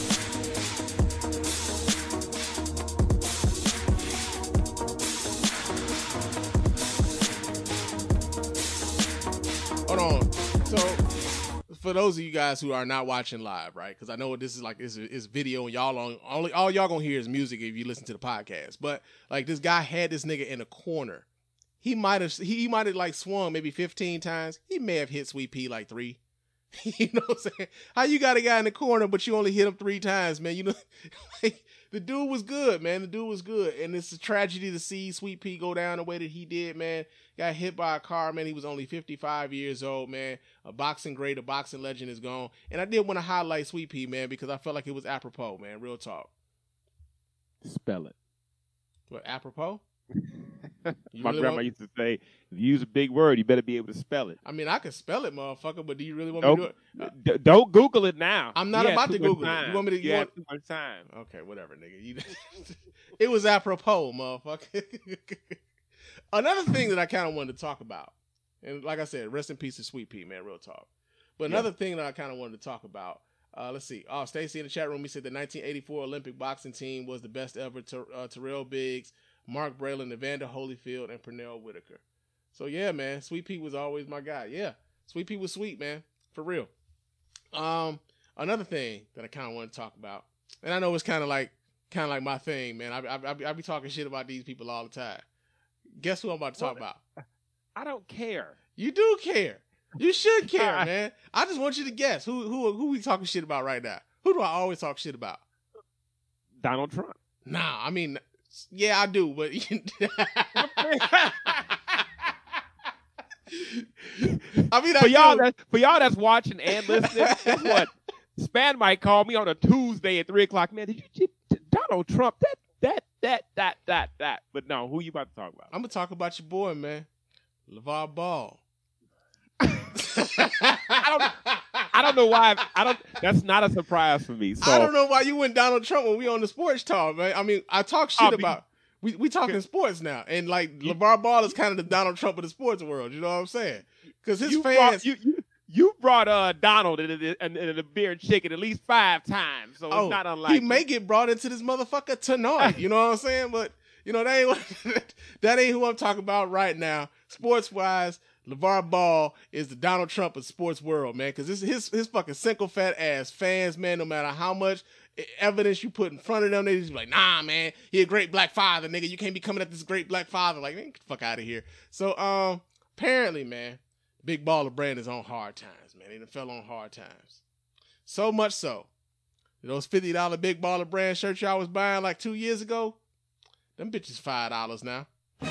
Hold on. So, for those of you guys who are not watching live, right? Because I know what this is like. This is, is video, and y'all on only all y'all gonna hear is music if you listen to the podcast. But like, this guy had this nigga in a corner. He might have he might have like swung maybe fifteen times. He may have hit Sweet Pea like three. You know what I'm saying? How you got a guy in the corner, but you only hit him three times, man? You know, like, the dude was good, man. The dude was good. And it's a tragedy to see Sweet Pea go down the way that he did, man. Got hit by a car, man. He was only fifty-five years old, man. A boxing great, a boxing legend is gone. And I did want to highlight Sweet Pea, man, because I felt like it was apropos, man. Real talk. Spell it. What, apropos? My really grandma want... used to say, if you use a big word, you better be able to spell it. I mean, I can spell it, motherfucker, but do you really want don't, me to do it? Uh, d- don't Google it now. I'm not You about had to too much Google time. it. You want me to? You, You had want... too much time. Okay, whatever, nigga. You... It was apropos, motherfucker. Another thing that I kind of wanted to talk about, and like I said, rest in peace to Sweet Pea, man, real talk. But another yeah. thing that I kind of wanted to talk about, uh, let's see. Oh, Stacey in the chat room, he said the nineteen eighty-four Olympic boxing team was the best ever. Ter- uh, Terrell Biggs, Mark Braylon, Evander Holyfield, and Pernell Whitaker. So yeah, man, Sweet Pea was always my guy. Yeah, Sweet Pea was sweet, man, for real. Um, another thing that I kind of want to talk about, and I know it's kind of like, kind of like my thing, man. I, I, I, I be talking shit about these people all the time. Guess who I'm about to talk well, about? I don't care. You do care. You should care, man. I just want you to guess who who who we talking shit about right now. Who do I always talk shit about? Donald Trump. Nah, I mean, yeah, I do, but I mean, for I y'all do. that for y'all that's watching and listening, guess what? Span might call me on a Tuesday at three o'clock. Man, did you, did Donald Trump? That that that that that that. But no, who you about to talk about? I'm gonna talk about your boy, man, LeVar Ball. I don't. I don't know why. I don't. That's not a surprise for me. So I don't know why you went Donald Trump when we on the sports talk, man. I mean, I talk shit I'll about. Be, we we talking sports now, and like LeVar Ball is kind of the Donald Trump of the sports world. You know what I'm saying? Because his you fans. Brought, you, you, you brought uh, Donald and the, and, and the beer and chicken at least five times, so oh, it's not unlikely. He may get brought into this motherfucker tonight. You know what I'm saying? But you know that ain't that ain't who I'm talking about right now. Sports wise, LeVar Ball is the Donald Trump of sports world, man. Because his his fucking single fat ass fans, man. No matter how much evidence you put in front of them, they just be like, nah, man, he a great black father, nigga. You can't be coming at this great black father. Like, man, get the fuck out of here. So, um, apparently, man, Big Baller Brand is on hard times, man. They done fell on hard times. So much so, those fifty dollars Big Baller Brand shirts y'all was buying like two years ago, them bitches five dollars now.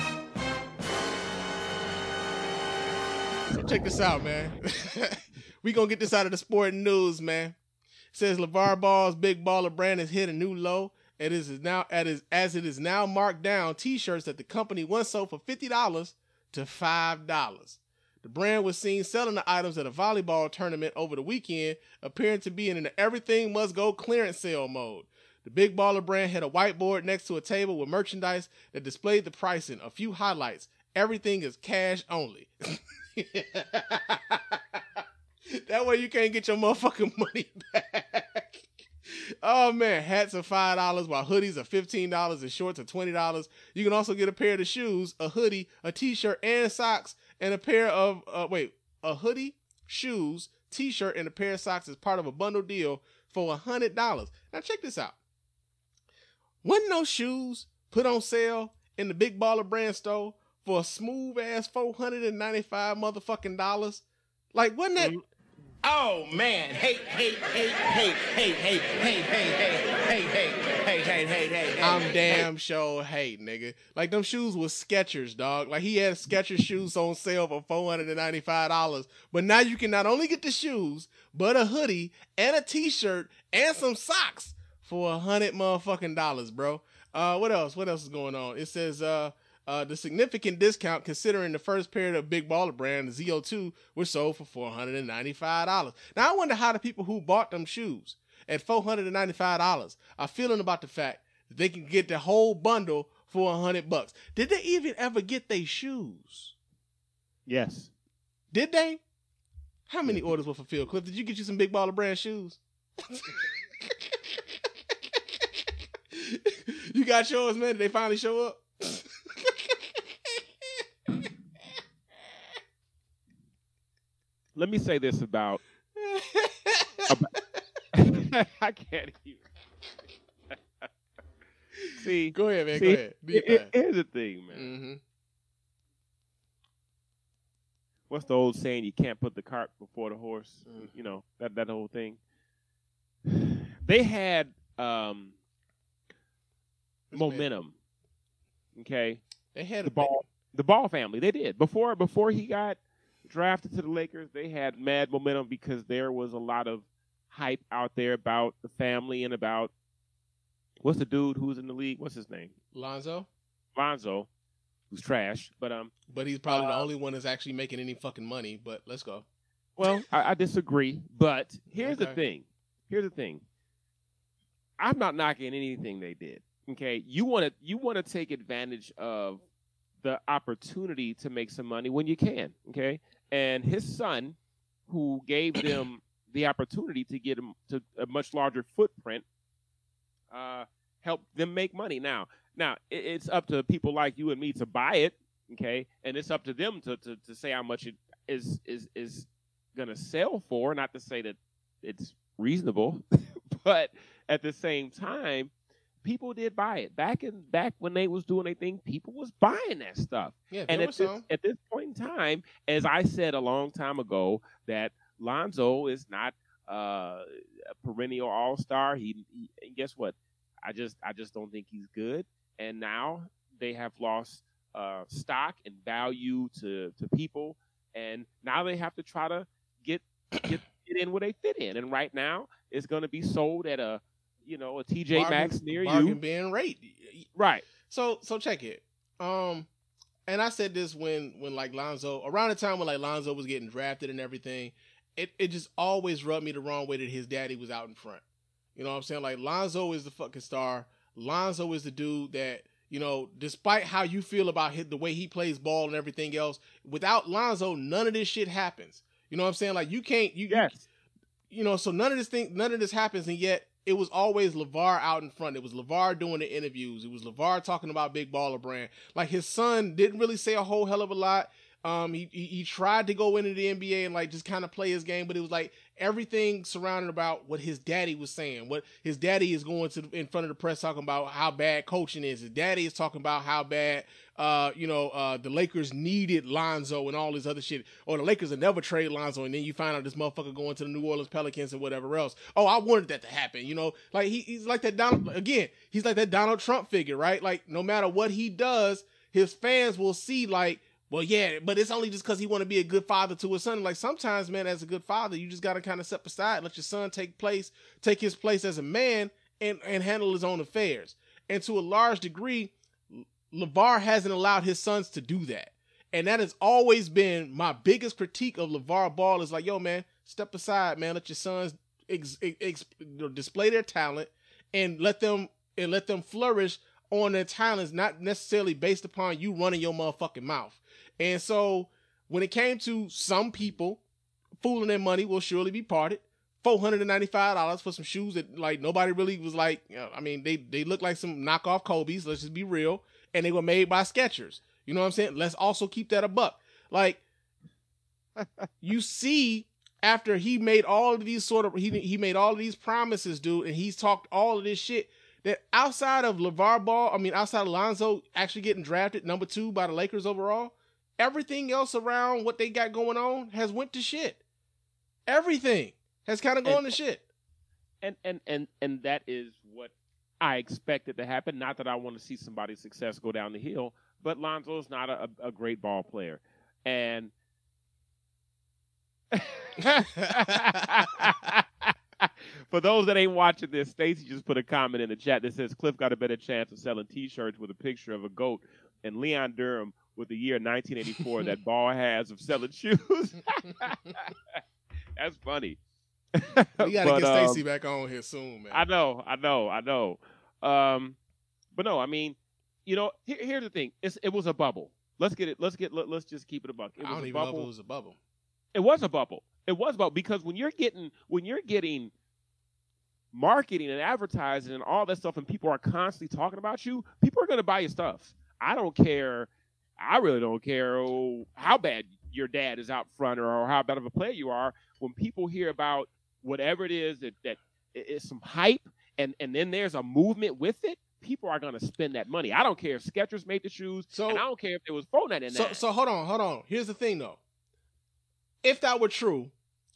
So check this out, man. We gonna get this out of the sporting news, man. It says LeVar Ball's Big Baller Brand has hit a new low. It is now at is as it is now marked down t-shirts that the company once sold for fifty dollars to five dollars. The brand was seen selling the items at a volleyball tournament over the weekend, appearing to be in an everything must go clearance sale mode. The Big Baller Brand had a whiteboard next to a table with merchandise that displayed the pricing, a few highlights. Everything is cash only. That way you can't get your motherfucking money back. Oh man, hats are five dollars while hoodies are fifteen dollars and shorts are twenty dollars. You can also get a pair of shoes, a hoodie, a t-shirt, and socks, and a pair of, uh, wait, a hoodie, shoes, t-shirt, and a pair of socks as part of a bundle deal for one hundred dollars. Now check this out. Wasn't no shoes put on sale in the Big Baller Brand store for a smooth ass four hundred ninety-five motherfucking dollars? Like, wasn't that? Oh man, hey, hey, hey, hey, hey, hey, hey, hey, hey, hey, hey, hey, hey, hey, hey. I'm damn sure hate, nigga. Like, them shoes was Skechers, dog. Like, he had Skechers shoes on sale for four hundred ninety-five dollars. But now you can not only get the shoes, but a hoodie and a t-shirt and some socks for a hundred motherfucking dollars, bro. Uh, what else? What else is going on? It says uh, uh, the significant discount considering the first period of Big Baller Brand, the Z O two, were sold for four hundred ninety-five dollars. Now, I wonder how the people who bought them shoes at four hundred ninety-five dollars are feeling about the fact that they can get the whole bundle for a hundred bucks. Did they even ever get their shoes? Yes. Did they? How many orders were fulfilled? Cliff, did you get you some Big Baller Brand shoes? You got yours, man? Did they finally show up? Let me say this about... about I can't even... See, Go ahead, man. see, Go ahead. Do your it- thing. here's the thing, man. Mm-hmm. What's the old saying? You can't put the cart before the horse. Mm. You know, that, that whole thing. They had um, momentum. Okay? They had The a ball the ball family, they did. Before before he got drafted to the Lakers, they had mad momentum because there was a lot of hype out there about the family and about what's the dude who's in the league? What's his name? Lonzo, Lonzo, who's trash. But um but he's probably the Uh, only one that's actually making any fucking money. But let's go. Well, I, I disagree, but here's the Okay. thing. Here's the thing. I'm not knocking anything they did. Okay, you want to you want to take advantage of the opportunity to make some money when you can. Okay, and his son, who gave them the opportunity to get him to a much larger footprint, uh, helped them make money. Now, now it, it's up to people like you and me to buy it. Okay, and it's up to them to to, to say how much it is is is going to sell for. Not to say that it's reasonable, but at the same time, people did buy it. Back in back when they was doing their thing, people was buying that stuff. Yeah, And there at were this, some. at this point in time, as I said a long time ago, that Lonzo is not uh, a perennial all-star. He, he and guess what? I just I just don't think he's good. And now they have lost uh, stock and value to to people, and now they have to try to get get get in where they fit in. And right now, it's going to be sold at a you know a T J Bargain- Maxx near bargain you. bin rate. Right. So so check it. Um, and I said this when when like Lonzo around the time when like Lonzo was getting drafted and everything, it it just always rubbed me the wrong way that his daddy was out in front. You know what I'm saying? Like Lonzo is the fucking star. Lonzo is the dude that, you know, despite how you feel about his, the way he plays ball and everything else, without Lonzo, none of this shit happens. You know what I'm saying? Like you can't you Yes. you know, so none of this thing, none of this happens, and yet it was always LeVar out in front. It was LeVar doing the interviews. It was LeVar talking about Big Baller Brand. Like his son didn't really say a whole hell of a lot. Um, he, he he tried to go into the N B A and like just kind of play his game, but it was like everything surrounded about what his daddy was saying. What his daddy is going to in front of the press talking about how bad coaching is. His daddy is talking about how bad uh you know uh the Lakers needed Lonzo and all this other shit. Or the Lakers would never trade Lonzo, and then you find out this motherfucker going to the New Orleans Pelicans and whatever else. Oh, I wanted that to happen. You know, like he, he's like that Donald again. He's like that Donald Trump figure, right? Like no matter what he does, his fans will see like, well, yeah, but it's only just because he want to be a good father to his son. Like sometimes, man, as a good father, you just got to kind of step aside, let your son take place, take his place as a man, and and handle his own affairs. And to a large degree, LeVar hasn't allowed his sons to do that. And that has always been my biggest critique of LeVar Ball is like, yo, man, step aside, man. Let your sons ex- ex- display their talent and let them and let them flourish on their talents, not necessarily based upon you running your motherfucking mouth. And so when it came to some people, fooling their money will surely be parted. four hundred ninety-five dollars for some shoes that like nobody really was like, you know, I mean, they, they look like some knockoff Kobe's, let's just be real. And they were made by Skechers. You know what I'm saying? Let's also keep that a buck. Like, you see, after he made all of these sort of, he, he made all of these promises, dude, and he's talked all of this shit, that outside of LeVar Ball, I mean, outside of Lonzo actually getting drafted number two by the Lakers overall, everything else around what they got going on has went to shit. Everything has kind of gone And- to shit. And and and and that is what I expected to happen. Not that I want to see somebody's success go down the hill, but Lonzo is not a, a great ball player, and For those that ain't watching this, Stacy just put a comment in the chat that says Cliff got a better chance of selling T-shirts with a picture of a goat and Leon Durham with the year nineteen eighty-four that Ball has of selling shoes. That's funny. We gotta But, get um, Stacy back on here soon, man. I know, I know, I know. Um, but no, I mean, you know, here, here's the thing. It's, it was a bubble. Let's get it. Let's get. Let, let's just keep it a buck. It I was don't a even know bubble. if it was a bubble. It was a bubble. It was a bubble because when you're getting when you're getting marketing and advertising and all that stuff, and people are constantly talking about you, people are going to buy your stuff. I don't care. I really don't care oh, how bad your dad is out front or, or how bad of a player you are. When people hear about whatever it is that that is some hype, and and then there's a movement with it, people are going to spend that money. I don't care if Skechers made the shoes, So- and I don't care if there was Fournette in So, that. so hold on, hold on. Here's the thing, though. If that were true,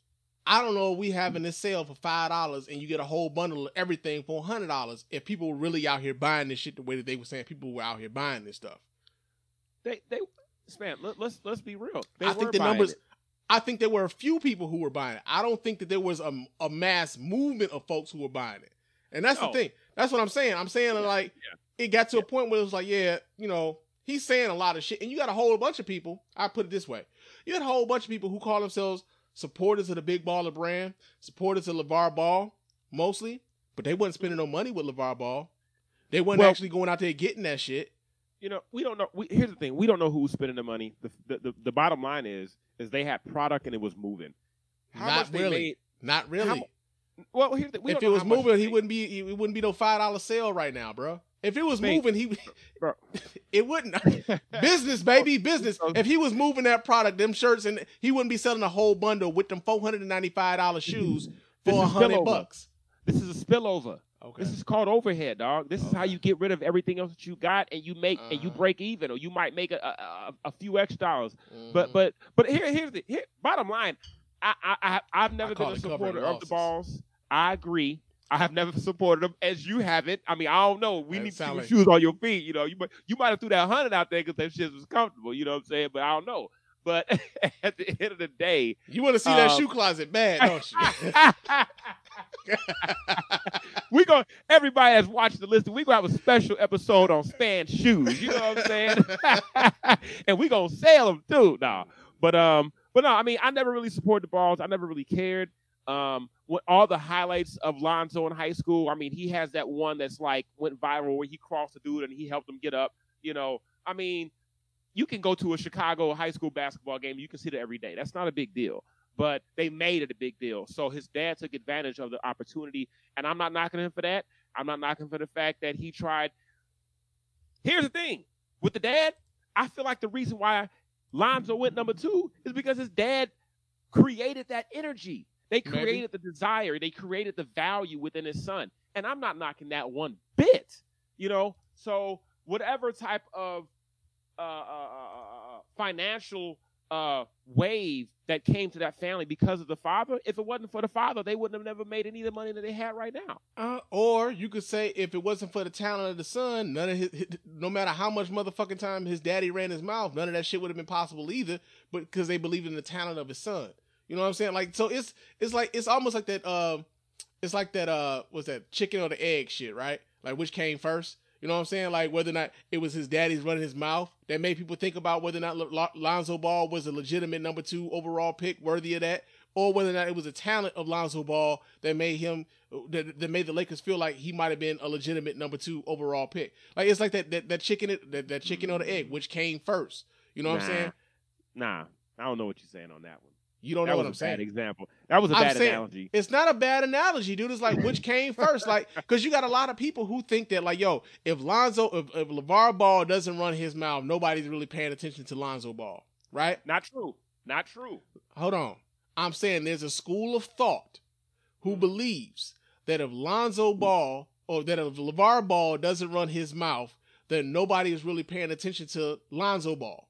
I don't know if we having this sale for five dollars and you get a whole bundle of everything for a hundred dollars. If people were really out here buying this shit the way that they were saying people were out here buying this stuff, They, they, man, let, let's let's be real. They I were think the buying numbers. it. I think there were a few people who were buying it. I don't think that there was a, a mass movement of folks who were buying it. And that's No. the thing. That's what I'm saying. I'm saying like yeah. it got to a point where it was like, yeah, you know, he's saying a lot of shit, and you got a whole bunch of people. I put it this way: you had a whole bunch of people who call themselves supporters of the Big Baller brand, supporters of LeVar Ball, mostly, but they wasn't spending no money with LeVar Ball. They wasn't Well- actually going out there getting that shit. You know, we don't know. We, here's the thing: we don't know who's spending the money. The, the the the bottom line is is they had product and it was moving. How Not much they really. made? Not really. How- Well, here's the, we If don't it know was how much moving, they he made. wouldn't be. It wouldn't be no five dollar sale right now, bro. If it was Mate, moving, he bro. it wouldn't. Business, baby, business. If he was moving that product, them shirts, and he wouldn't be selling a whole bundle with them four hundred and ninety five dollar shoes This for a is hundred spillover. bucks. This is a spillover. Okay. This is called overhead, dog. This is how Okay. you get rid of everything else that you got, and you make and you Uh-huh. break even, or you might make a a, a, a few extra dollars. Mhm. But but but here here's the here, bottom line. I I I- I've never I been call a it covering supporter of the losses. balls. I agree. I have never supported them as you haven't. I mean, I don't know. We That need to see sound what like- shoes on your feet. You know, you might you might have threw that hundred out there because that shit was comfortable. You know what I'm saying? But I don't know. But at the end of the day, You want to see that Um, shoe closet bad, don't you? we go. Everybody that's watching the list, we gonna have a special episode on Span shoes. You know what I'm saying? And we gonna sell them too. No, but um, but no. I mean, I never really supported the balls. I never really cared. Um, what all the highlights of Lonzo in high school. I mean, he has that one that's like went viral where he crossed the dude and he helped him get up. You know, I mean, you can go to a Chicago high school basketball game. You can see that every day. That's not a big deal. But they made it a big deal. So his dad took advantage of the opportunity. And I'm not knocking him for that. I'm not knocking for the fact that he tried. Here's the thing. With the dad, I feel like the reason why Lonzo went number two is because his dad created that energy. They Maybe. created the desire. They created the value within his son. And I'm not knocking that one bit. You know? So whatever type of uh, uh, uh, financial uh, wave that came to that family because of the father, if it wasn't for the father, they wouldn't have never made any of the money that they had right now. Uh, or you could say if it wasn't for the talent of the son, none of his, his- no matter how much motherfucking time his daddy ran his mouth, none of that shit would have been possible either. But because they believed in the talent of his son, you know what I'm saying? Like, so it's it's like it's almost like that. Um, it's like that. Uh, what's that chicken or the egg shit, right? Like which came first? You know what I'm saying? Like whether or not it was his daddy's running his mouth that made people think about whether or not Lo- Lo- Lonzo Ball was a legitimate number two overall pick, worthy of that, or whether or not it was a talent of Lonzo Ball that made him that, that made the Lakers feel like he might have been a legitimate number two overall pick. Like it's like that that, that chicken that, that chicken or the egg, which came first. You know what I'm Nah. saying? Nah, I don't know what you're saying on that one. You don't that know was what I'm a saying. bad example. That was a I'm bad saying- analogy. It's not a bad analogy, dude. It's like which came first, like because you got a lot of people who think that, like, yo, if Lonzo, if, if LeVar Ball doesn't run his mouth, nobody's really paying attention to Lonzo Ball, right? Not true. Not true. Hold on, I'm saying there's a school of thought who believes that if Lonzo Ball or that if LeVar Ball doesn't run his mouth, then nobody is really paying attention to Lonzo Ball.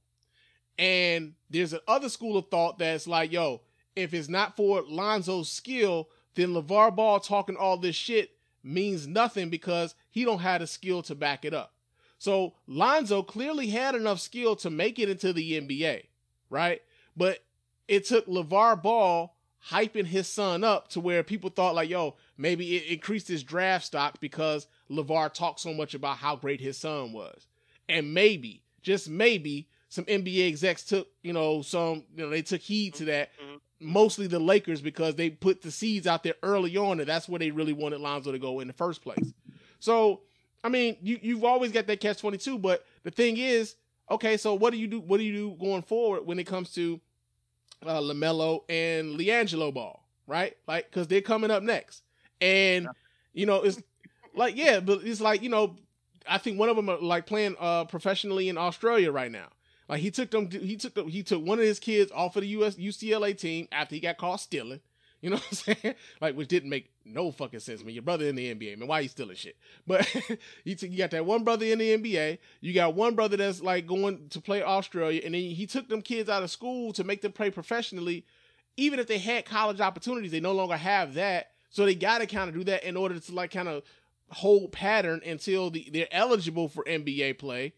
And there's another school of thought that's like, yo, if it's not for Lonzo's skill, then LeVar Ball talking all this shit means nothing because he don't have the skill to back it up. So Lonzo clearly had enough skill to make it into the N B A, right? But it took LeVar Ball hyping his son up to where people thought like, yo, maybe it increased his draft stock because LeVar talked so much about how great his son was. And maybe, just maybe, some N B A execs took, you know, some, you know, they took heed to that. Mm-hmm. Mostly the Lakers, because they put the seeds out there early on, and that's where they really wanted Lonzo to go in the first place. So, I mean, you, you've always got that catch twenty-two, but the thing is, okay, so what do you do? What do you do going forward when it comes to uh, LaMelo and LiAngelo Ball, right? Like, because they're coming up next, and yeah. you know, it's like, yeah, but it's like, you know, I think one of them are like playing uh, professionally in Australia right now. Like he took them, he took them, he took one of his kids off of the U S U C L A team after he got caught stealing. You know what I'm saying? Like, which didn't make no fucking sense. Man, your brother in the N B A, man, why you stealing shit? But you, t- you got that one brother in the N B A. You got one brother that's like going to play Australia, and then he took them kids out of school to make them play professionally. Even if they had college opportunities, they no longer have that. So they got to kind of do that in order to like kind of hold pattern until the, they're eligible for N B A play.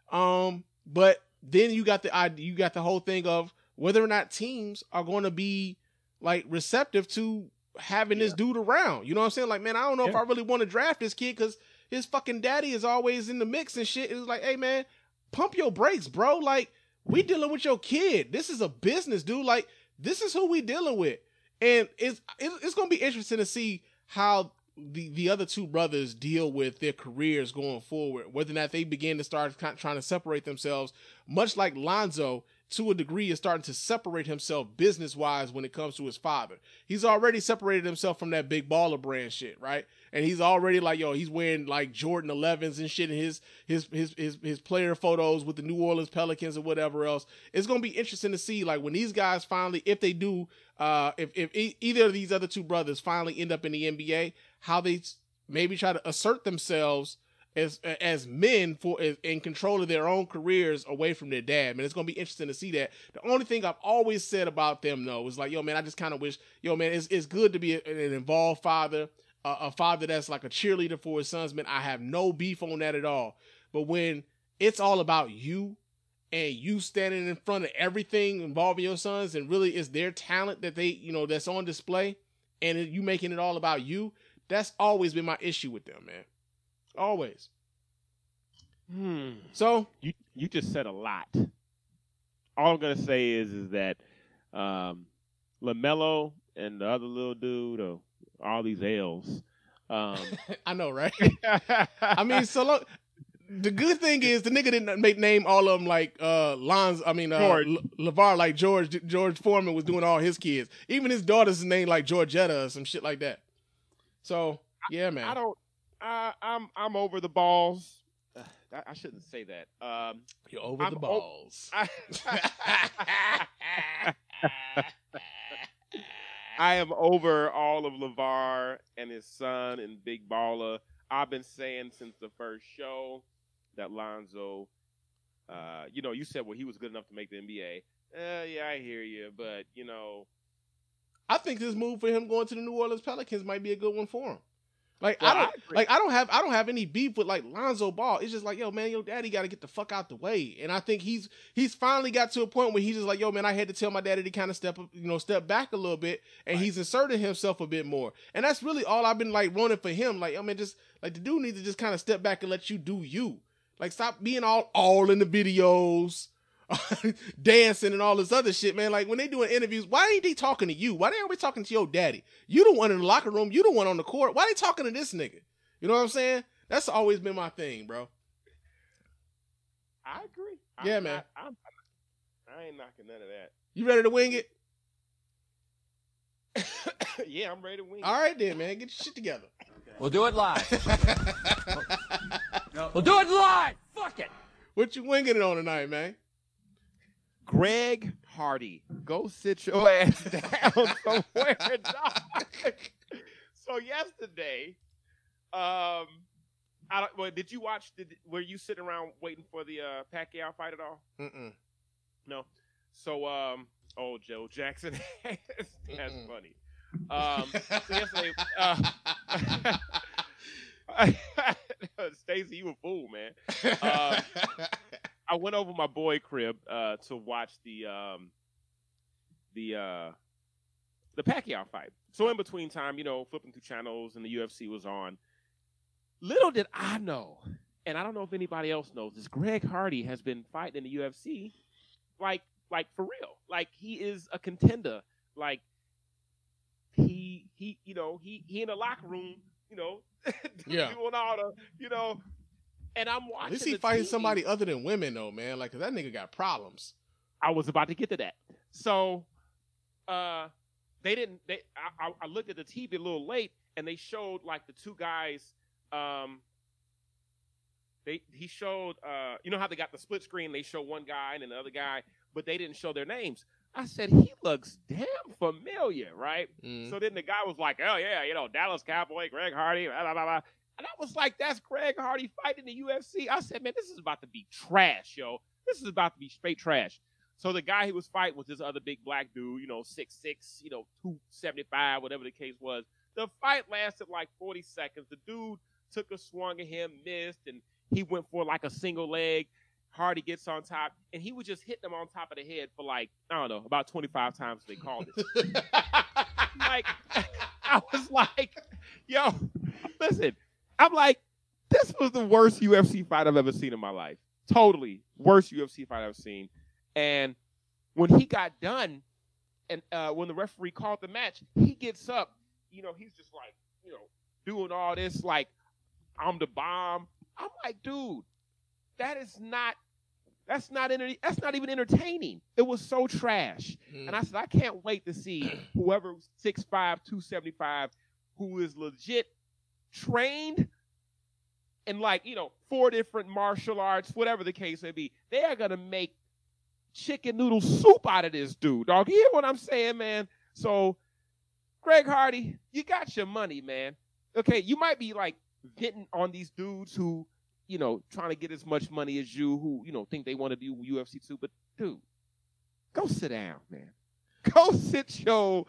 Um, but then you got the you got the whole thing of whether or not teams are going to be like receptive to having yeah. this dude around. You know what I'm saying? Like, man, I don't know yeah. if I really want to draft this kid because his fucking daddy is always in the mix and shit. It's like, hey man, pump your brakes, bro. Like, we dealing with your kid. This is a business, dude. Like, this is who we dealing with. And it's it's going to be interesting to see how the, the other two brothers deal with their careers going forward, whether or not they begin to start kind of trying to separate themselves, much like Lonzo, to a degree, is starting to separate himself business-wise when it comes to his father. He's already separated himself from that big baller brand shit, right? And he's already like, yo, he's wearing like Jordan elevens and shit in his his his his, his player photos with the New Orleans Pelicans or whatever else. It's gonna be interesting to see, like, when these guys finally, if they do, uh, if if e- either of these other two brothers finally end up in the N B A, how they maybe try to assert themselves as as men for as, in control of their own careers away from their dad. Man, it's gonna be interesting to see that. The only thing I've always said about them though is like, yo man, I just kind of wish, yo man, it's it's good to be a, an involved father, uh, a father that's like a cheerleader for his sons. Man, I have no beef on that at all. But when it's all about you and you standing in front of everything involving your sons, and really it's their talent that they, you know, that's on display, and it, you making it all about you, that's always been my issue with them, man. Always. Hmm. So you you just said a lot. All I'm gonna say is is that um, LaMelo and the other little dude, or all these L's. Um, I know, right? I mean, so look, the good thing is the nigga didn't make name all of them like uh, Lonz. I mean, uh, Le- LeVar, like George George Foreman was doing all his kids. Even his daughter's name like Georgetta or some shit like that. So yeah, man. I, I don't. I, I'm I'm over the balls. Uh, I, I shouldn't say that. Um, You're over I'm the balls. O- I, I am over all of LeVar and his son and Big Baller. I've been saying since the first show that Lonzo, uh, you know, you said, well, he was good enough to make the N B A. Uh, yeah, I hear you, but you know, I think this move for him going to the New Orleans Pelicans might be a good one for him. Like well, I don't I like I don't have I don't have any beef with like Lonzo Ball. It's just like, yo man, your daddy got to get the fuck out the way. And I think he's he's finally got to a point where he's just like, yo man, I had to tell my daddy to kind of step you know step back a little bit, and right. he's inserted himself a bit more. And that's really all I've been like wanting for him. Like, I mean, just like the dude needs to just kind of step back and let you do you. Like, stop being all all in the videos, dancing and all this other shit, man. Like, when they doing interviews, why ain't they talking to you? Why they always talking to your daddy? You the one in the locker room. You the one on the court. Why they talking to this nigga? You know what I'm saying? That's always been my thing, bro. I agree. Yeah, I'm man. Not, I'm, I ain't knocking none of that. You ready to wing it? Yeah, I'm ready to wing it. All right, then, man. Get your shit together. We'll do it live. We'll do it live. Fuck it. What you winging it on tonight, man? Greg Hardy, go sit your ass down somewhere, dog. So yesterday, um, I don't. Well, did you watch? Did were you sitting around waiting for the uh, Pacquiao fight at all? Mm-mm. No. So, um, oh, Joe Jackson, that's Mm-mm. funny. Um, so yesterday, uh, Stacey, you a fool, man. Um, I went over my boy crib uh, to watch the um, the uh, the Pacquiao fight. So in between time, you know, flipping through channels and the U F C was on. Little did I know, and I don't know if anybody else knows this, Greg Hardy has been fighting in the U F C like like for real. Like he is a contender. Like he he you know, he he in the locker room, you know, Yeah. doing all the, you know, and I'm watching. At least he the fighting T V. somebody other than women though, man. Like 'cause that nigga got problems. I was about to get to that. So, uh, they didn't. They I, I- I looked at the T V a little late, and they showed like the two guys. Um, they he showed. Uh, you know how they got the split screen? They show one guy and then the other guy, but they didn't show their names. I said he looks damn familiar, right? Mm. So then the guy was like, "Oh yeah, you know Dallas Cowboy, Greg Hardy." Blah, blah, blah, blah. And I was like, "That's Greg Hardy fighting the U F C." I said, "Man, this is about to be trash, yo. This is about to be straight trash." So the guy he was fighting was this other big black dude, you know, six six, you know, two seventy-five, whatever the case was. The fight lasted like forty seconds. The dude took a swung at him, missed, and he went for like a single leg. Hardy gets on top, and he would just hit them on top of the head for like, I don't know, about twenty-five times they called it. Like, I was like, yo, listen, I'm like, this was the worst U F C fight I've ever seen in my life. Totally worst U F C fight I've ever seen. And when he got done, and uh, when the referee called the match, he gets up, you know, he's just like, you know, doing all this, like, I'm the bomb. I'm like, dude, that is not, that's not, enter- that's not even entertaining. It was so trash. Mm. And I said, I can't wait to see whoever six five, two seventy-five, who is legit trained in like, you know, four different martial arts, whatever the case may be. They are going to make chicken noodle soup out of this dude, dog. You hear what I'm saying, man? So, Greg Hardy, you got your money, man. Okay, you might be like hitting on these dudes who, you know, trying to get as much money as you, who, you know, think they want to do U F C too, but dude, go sit down, man. Go sit your,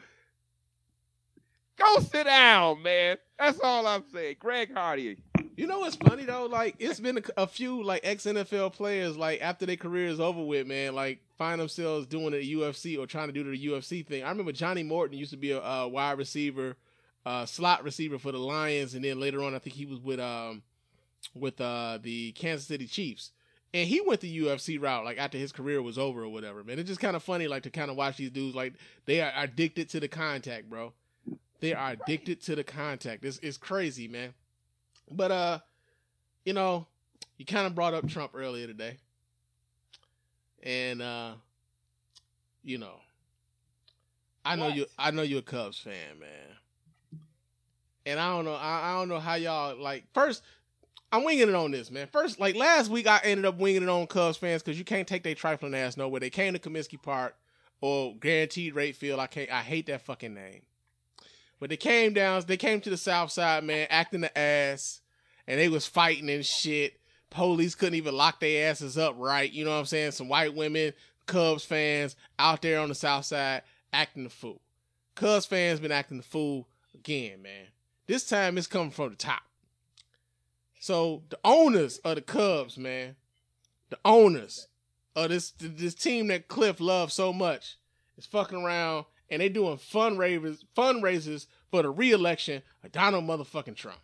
go sit down, man. That's all I'm saying. Greg Hardy. You know what's funny though? Like it's been a, a few like ex N F L players like after their career is over with, man, like find themselves doing the U F C or trying to do the U F C thing. I remember Johnny Morton used to be a, a wide receiver, uh, slot receiver for the Lions, and then later on I think he was with um with uh the Kansas City Chiefs, and he went the U F C route like after his career was over or whatever. Man, it's just kind of funny like to kind of watch these dudes like they are addicted to the contact, bro. They are addicted to the contact. It's it's crazy, man. But, uh, you know, you kind of brought up Trump earlier today. And, uh, you know, I know What? you, I know you're a Cubs fan, man. And I don't know, I, I don't know how y'all, like, first, I'm winging it on this, man. First, like, last week I ended up winging it on Cubs fans because you can't take their trifling ass nowhere. They came to Comiskey Park or Guaranteed Rate Field. I can't, I hate that fucking name. But they came down, they came to the South Side, man, acting the ass, and they was fighting and shit. Police couldn't even lock their asses up right. You know what I'm saying? Some white women, Cubs fans out there on the South Side acting the fool. Cubs fans been acting the fool again, man. This time it's coming from the top. So the owners of the Cubs, man, the owners of this this team that Cliff loves so much is fucking around. And they doing fundraisers, fundraisers for the re-election of Donald motherfucking Trump.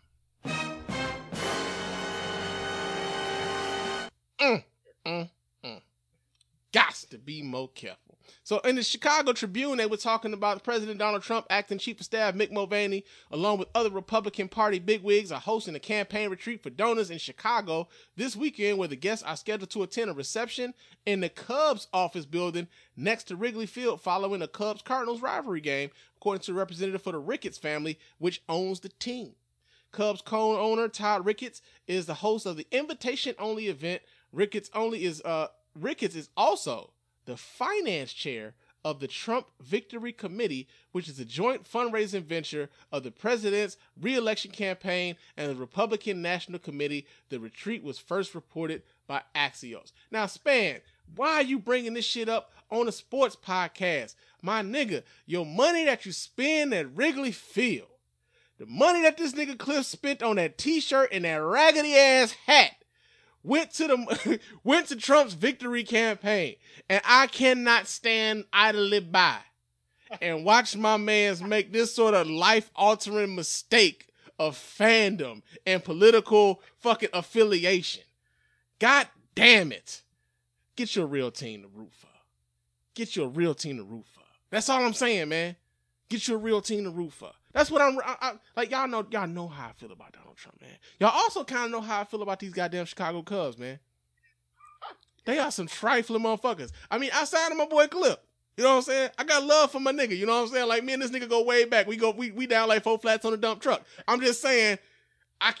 Mm, mm, mm. Gots to be more careful. So in the Chicago Tribune, they were talking about President Donald Trump acting Chief of Staff Mick Mulvaney, along with other Republican Party bigwigs, are hosting a campaign retreat for donors in Chicago this weekend, where the guests are scheduled to attend a reception in the Cubs office building next to Wrigley Field following a Cubs-Cardinals rivalry game, according to a representative for the Ricketts family, which owns the team. Cubs co-owner Todd Ricketts is the host of the invitation-only event. Ricketts only is uh Ricketts is also the finance chair of the Trump Victory Committee, which is a joint fundraising venture of the president's re-election campaign and the Republican National Committee. The retreat was first reported by Axios. Now, Span, why are you bringing this shit up on a sports podcast? My nigga, your money that you spend at Wrigley Field, the money that this nigga Cliff spent on that t-shirt and that raggedy ass hat, went to the went to Trump's victory campaign, and I cannot stand idly by and watch my mans make this sort of life-altering mistake of fandom and political fucking affiliation. God damn it. Get your real team to root for. Get your real team to root for. That's all I'm saying, man. Get your real team to root for. That's what I'm I, I, like. Y'all know, y'all know how I feel about Donald Trump, man. Y'all also kind of know how I feel about these goddamn Chicago Cubs, man. They are some trifling motherfuckers. I mean, outside of my boy Clip, you know what I'm saying? I got love for my nigga. You know what I'm saying? Like me and this nigga go way back. We go, we we down like four flats on a dump truck. I'm just saying, I,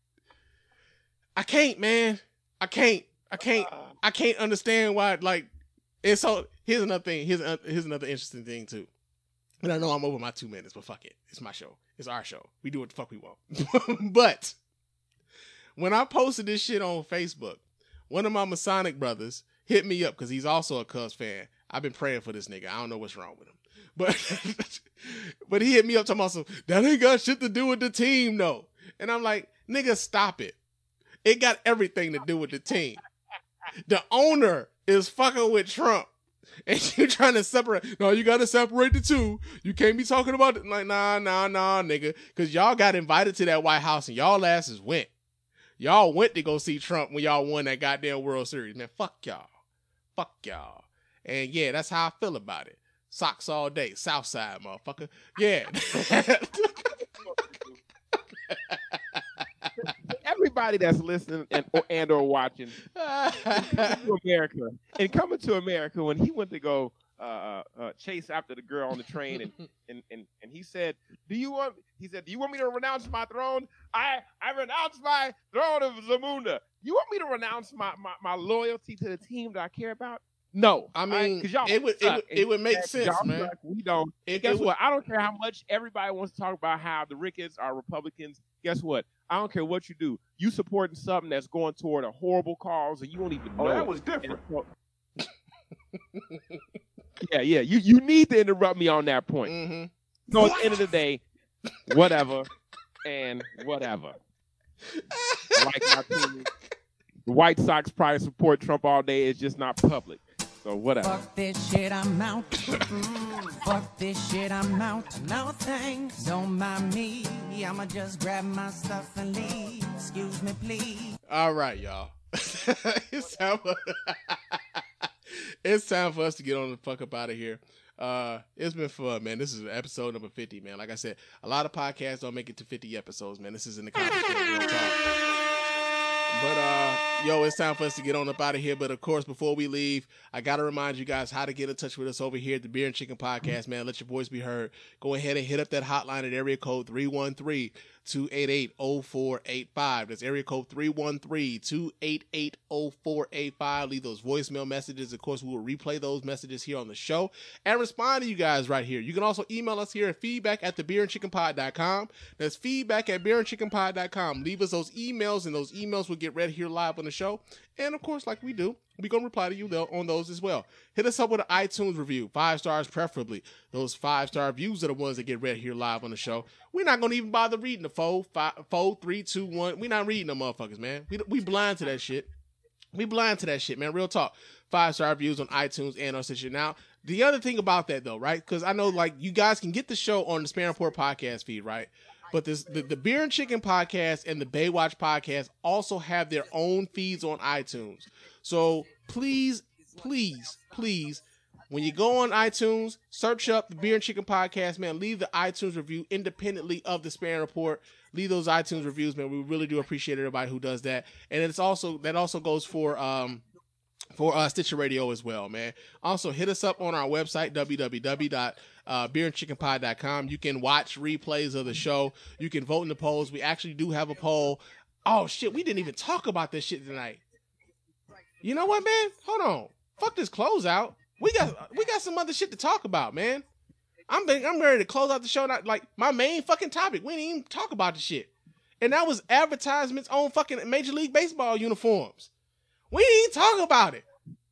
I can't, man. I can't. I can't. I can't understand why. Like, and so here's another thing. Here's uh, here's another interesting thing too. And I know I'm over my two minutes, but fuck it. It's my show. It's our show. We do what the fuck we want. But when I posted this shit on Facebook, one of my Masonic brothers hit me up because he's also a Cubs fan. I've been praying for this nigga. I don't know what's wrong with him. But but he hit me up talking about some, that ain't got shit to do with the team, no. And I'm like, nigga, stop it. It got everything to do with the team. The owner is fucking with Trump. And you trying to separate. No, you got to separate the two. You can't be talking about it. Like, nah, nah, nah, nigga. Because y'all got invited to that White House and y'all asses went. Y'all went to go see Trump when y'all won that goddamn World Series. Man, fuck y'all. Fuck y'all. And yeah, that's how I feel about it. Socks all day. Southside, motherfucker. Yeah. Everybody that's listening and or, and or watching to America and coming to America, when he went to go uh, uh, chase after the girl on the train, and, and and and he said, "Do you want?" He said, "Do you want me to renounce my throne? I I renounce my throne of Zamunda. You want me to renounce my, my, my loyalty to the team that I care about?" No, I mean, because y'all it would, it would it would make sense, man. Suck. We don't. It, guess it would, what? I don't care how much everybody wants to talk about how the Ricketts are Republicans. Guess what? I don't care what you do. You supporting something that's going toward a horrible cause, and you won't even know. Oh, that it. was different. yeah, yeah. You you need to interrupt me on that point. Mm-hmm. So at the end of the day, whatever and whatever. Like my team, the White Sox probably support Trump all day. It's just not public. So whatever. Fuck this shit, I'm out. Fuck this shit, I'm out. No thanks, don't mind me. I'ma just grab my stuff and leave. Excuse me, please. All right, y'all. it's time for it's time for us to get on the fuck up out of here. Uh, it's been fun, man. This is episode number fifty, man. Like I said, a lot of podcasts don't make it to fifty episodes, man. This is in the context of real talk. But, uh, yo, it's time for us to get on up out of here. But, of course, before we leave, I got to remind you guys how to get in touch with us over here at the Beer and Chicken Podcast, man. Let your voice be heard. Go ahead and hit up that hotline at area code three one three, two eight eight, zero four eight five. That's area code three one three, two eight eight, zero four eight five. Leave those voicemail messages. Of course, we will replay those messages here on the show and respond to you guys right here. You can also email us here at feedback at the beer and chicken pod dot com. That's feedback at beer and chicken pod dot com. Leave us those emails, and those emails will get read here live on the show. And, of course, like we do, we're going to reply to you on those as well. Hit us up with an iTunes review, five stars preferably. Those five-star views are the ones that get read here live on the show. We're not going to even bother reading the four, five, four, three, two, one. We're not reading them motherfuckers, man. We, we blind to that shit. We blind to that shit, man. Real talk. Five-star reviews on iTunes and on Stitcher. Now, the other thing about that, though, right, because I know, like, you guys can get the show on the Spare Report podcast feed, right? But this, the, the Beer and Chicken podcast and the Baywatch podcast also have their own feeds on iTunes. So please, please, please, when you go on iTunes, search up the Beer and Chicken podcast, man. Leave the iTunes review independently of the Spare Report. Leave those iTunes reviews, man. We really do appreciate everybody who does that. And it's also that also goes for um for uh, Stitcher Radio as well, man. Also, hit us up on our website, w w w dot beer and chicken pod dot com. You can watch replays of the show. You can vote in the polls. We actually do have a poll. Oh, shit, we didn't even talk about this shit tonight. You know what, man? Hold on. Fuck this closeout. We got we got some other shit to talk about, man. I'm I'm ready to close out the show. Not like my main fucking topic. We didn't even talk about the shit. And that was advertisements on fucking Major League Baseball uniforms. We didn't even talk about it.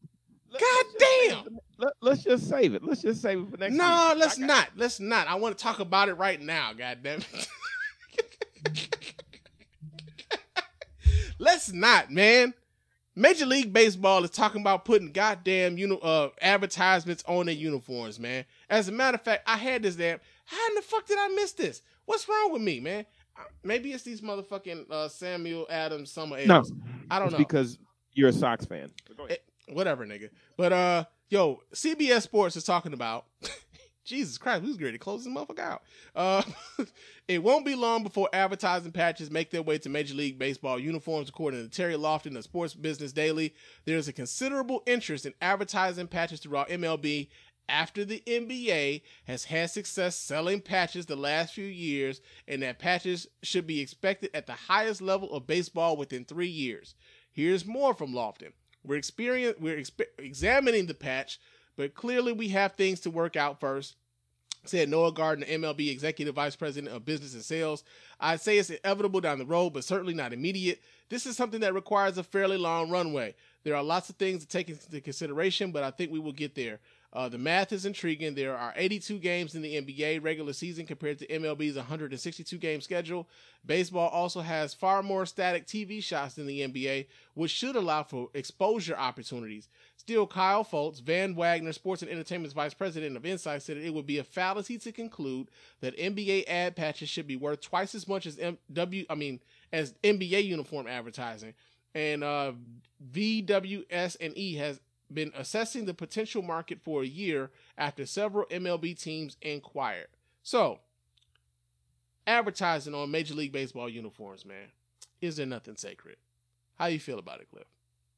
God damn. Let, let's just save it. Let's just save it for next week. No, let's got- not. Let's not. I want to talk about it right now, God damn it. Let's not, man. Major League Baseball is talking about putting goddamn uni- uh, advertisements on their uniforms, man. As a matter of fact, I had this damn. How in the fuck did I miss this? What's wrong with me, man? Maybe it's these motherfucking uh, Samuel Adams Summer No, Airs. I don't it's know. because you're a Sox fan. Go ahead. It, whatever, nigga. But uh, yo, C B S Sports is talking about. Jesus Christ, who's ready to close this motherfucker out? Uh, it won't be long before advertising patches make their way to Major League Baseball uniforms, according to Terry Lofton of Sports Business Daily. There's a considerable interest in advertising patches throughout M L B after the N B A has had success selling patches the last few years, and that patches should be expected at the highest level of baseball within three years. Here's more from Lofton. We're experience, we're exp- examining the patch, but clearly we have things to work out first, said Noah Gardner, M L B Executive Vice President of Business and Sales. I'd say it's inevitable down the road, but certainly not immediate. This is something that requires a fairly long runway. There are lots of things to take into consideration, but I think we will get there. Uh, the math is intriguing. There are eighty-two games in the N B A regular season compared to M L B's one hundred sixty-two game schedule. Baseball also has far more static T V shots than the N B A, which should allow for exposure opportunities. Still, Kyle Foltz, Van Wagner, Sports and Entertainment's Vice President of Insight, said it would be a fallacy to conclude that N B A ad patches should be worth twice as much as M- W. I mean, as N B A uniform advertising. And uh, V W S and E has been assessing the potential market for a year after several M L B teams inquired. So, advertising on Major League Baseball uniforms, man. Is there nothing sacred? How you feel about it, Cliff?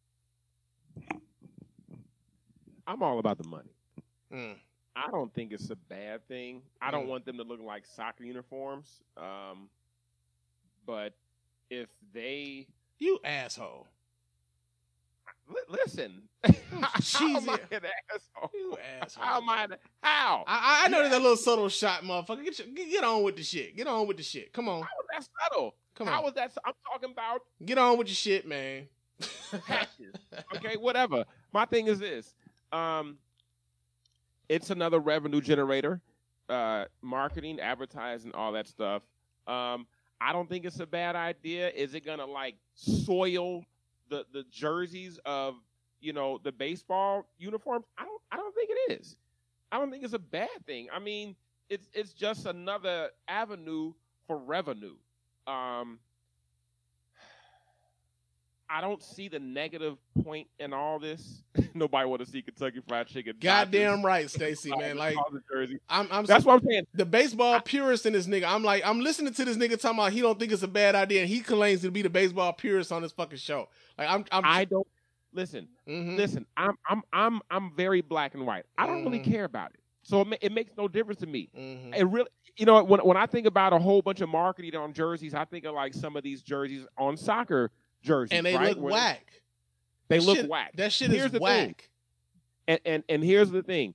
I'm all about the money. Mm. I don't think it's a bad thing. I don't Mm. want them to look like soccer uniforms. Um, but if they... You asshole. Li- listen. Cheesy. How am I an asshole? You asshole. How am I an... How? I, I know there's a little subtle shot, motherfucker. Get, your, get, get on with the shit. Get on with the shit. Come on. How was that subtle? Come How on. was that... I'm talking about Get on with your shit, man. patches. Okay, whatever. My thing is this. Um, it's another revenue generator. Uh, marketing, advertising, all that stuff. Um, I don't think it's a bad idea. Is it gonna like soil the, the jerseys of, you know, the baseball uniforms? I don't I don't think it is. I don't think it's a bad thing. I mean, it's it's just another avenue for revenue. Um, I don't see the negative point in all this. Nobody want to see Kentucky Fried Chicken. Goddamn right, Stacey, man. Like, jersey. I'm, I'm That's so, what I'm saying. the baseball purist in this nigga. I'm like, I'm listening to this nigga talking about he don't think it's a bad idea, and he claims to be the baseball purist on this fucking show. Like, I'm, I'm I don't listen. mhm. Listen, I'm I'm I'm I'm very black and white. I don't really Mhm. care about it. So it, ma- it makes no difference to me. Mhm. It really, you know, when when I think about a whole bunch of marketing on jerseys, I think of like some of these jerseys on soccer jerseys, and they right? look Where whack. They That look shit- whack. That shit Here's is the thing. whack. And, and and here's the thing.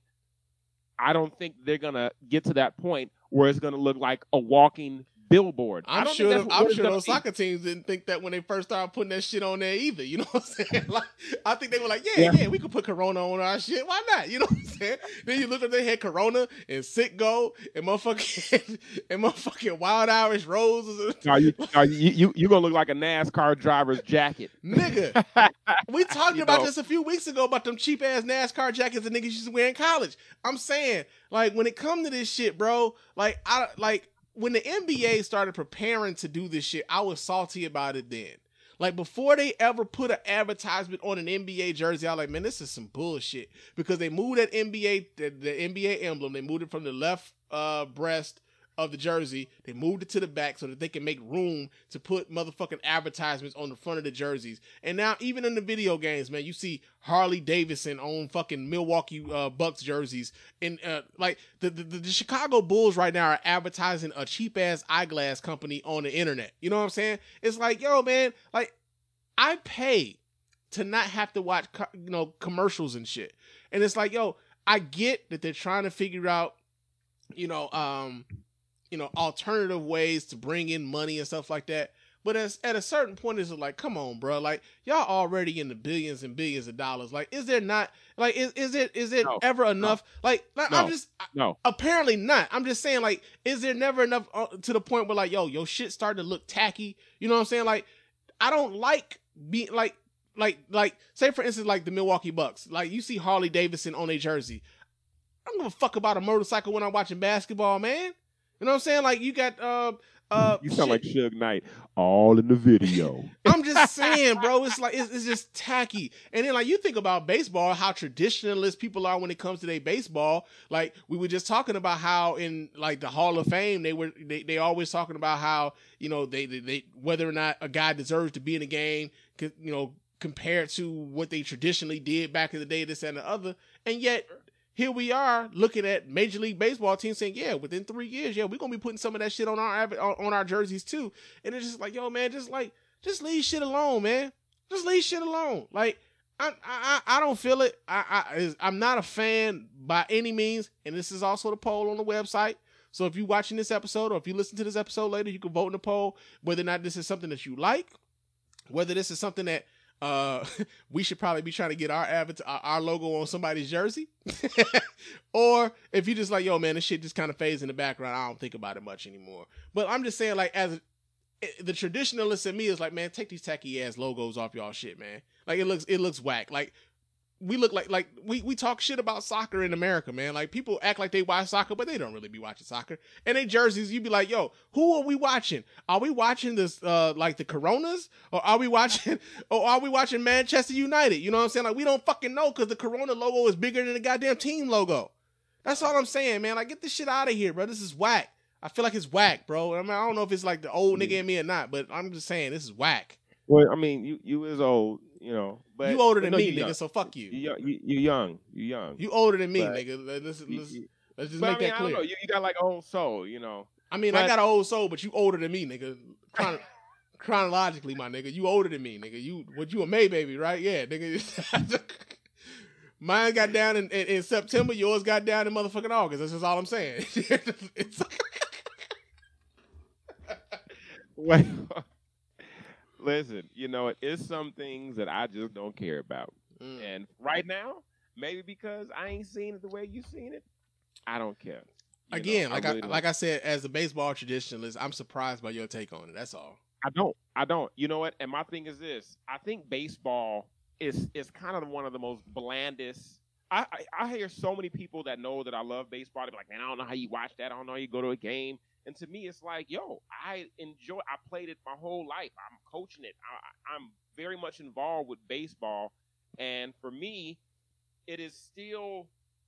I don't think they're gonna get to that point where it's gonna look like a walking billboard. I I'm don't sure. think that's I'm what it's sure gonna those be. soccer teams didn't think that when they first started putting that shit on there either. You know what I'm saying? Like, I think they were like, yeah, yeah, Yeah. we could put Corona on our shit. Why not? You know what I'm saying? Then you look up, they had Corona and Sitgo and motherfucking and motherfucking Wild Irish Roses. No, you, no, you, you, you're gonna look like a NASCAR driver's jacket. Nigga, we talked You about know. this a few weeks ago about them cheap ass NASCAR jackets that niggas used to wear in college. I'm saying, like, when it come to this shit, bro, like, I like when the N B A started preparing to do this shit, I was salty about it then. Like, before they ever put an advertisement on an N B A jersey, I was like, man, this is some bullshit. Because they moved that N B A, the, the N B A emblem, they moved it from the left uh, breast of the jersey, they moved it to the back so that they can make room to put motherfucking advertisements on the front of the jerseys. And now, even in the video games, man, you see Harley Davidson on fucking Milwaukee uh, Bucks jerseys. And uh, like the, the the Chicago Bulls right now are advertising a cheap ass eyeglass company on the internet. You know what I'm saying? It's like, yo, man, like I pay to not have to watch co- you know commercials and shit. And it's like, yo, I get that they're trying to figure out, you know, um. you know, alternative ways to bring in money and stuff like that. But as, at a certain point, it's like, come on, bro. Like, y'all already in the billions and billions of dollars. Like, is there not, like, is, is it, is it No, ever enough? Like, like, No. I'm just, No, apparently not. I'm just saying, like, is there never enough uh, to the point where, like, yo, your shit starting to look tacky? You know what I'm saying? Like, I don't like being, like, like, like, say for instance, like the Milwaukee Bucks. Like you see Harley Davidson on a jersey. I don't give a fuck about a motorcycle when I'm watching basketball, man. You know what I'm saying? Like you got uh uh You sound shit. like Suge Knight, all in the video. I'm just saying, bro. It's like it's, it's just tacky. And then like you think about baseball, how traditionalist people are when it comes to their baseball. Like we were just talking about how in like the Hall of Fame, they were they, they always talking about how you know they, they they whether or not a guy deserves to be in a game, you know, compared to what they traditionally did back in the day, this and the other. And yet here we are looking at Major League Baseball teams saying, yeah, within three years, yeah, we're going to be putting some of that shit on our on our jerseys too. And it's just like, yo, man, just like, just leave shit alone, man. Just leave shit alone. Like, I I, I don't feel it. I, I, I'm not a fan by any means. And this is also the poll on the website. So if you're watching this episode or if you listen to this episode later, you can vote in the poll whether or not this is something that you like, whether this is something that Uh, we should probably be trying to get our avatar, our logo on somebody's jersey. Or if you just like, yo, man, this shit just kind of fades in the background. I don't think about it much anymore. But I'm just saying, like, as a, the traditionalist in me is like, man, take these tacky ass logos off y'all shit, man. Like it looks, it looks whack. Like we look like, like we, we talk shit about soccer in America, man. Like people act like they watch soccer, but they don't really be watching soccer. And they jerseys, you be like, yo, who are we watching? Are we watching this, uh, like the Coronas, or are we watching, or are we watching Manchester United? You know what I'm saying? Like we don't fucking know because the Corona logo is bigger than the goddamn team logo. That's all I'm saying, man. Like get this shit out of here, bro. This is whack. I feel like it's whack, bro. I mean, I don't know if it's like the old nigga in me or not, but I'm just saying this is whack. Well, I mean, you you is old, you know, but you older than no, me, you nigga. young. So fuck you. You you you young, you young. You older than me, But- nigga. Let's, let's, You- let's just but make I mean, that I don't clear. know. You, you got like old soul, you know. I mean, I But- got an old soul, but you older than me, nigga. Chron- chronologically, my nigga, you older than me, nigga. You, what you a May baby, right? Yeah, nigga. Mine got down in, in, in September. Yours got down in motherfucking August. That's just all I'm saying. It's, Wait, listen, you know, it is some things that I just don't care about. Mm. And right now, maybe because I ain't seen it the way you seen it, I don't care. You Again, know, like really I, don't. like I said, as a baseball traditionalist, I'm surprised by your take on it. That's all. I don't. I don't. You know what? And my thing is this: I think baseball is is kind of one of the most blandest. I, I I hear so many people that know that I love baseball. They're like, man, I don't know how you watch that. I don't know how you go to a game. And to me, it's like, yo, I enjoy. I played it my whole life. I'm coaching it. I, I'm very much involved with baseball, and for me, it is still.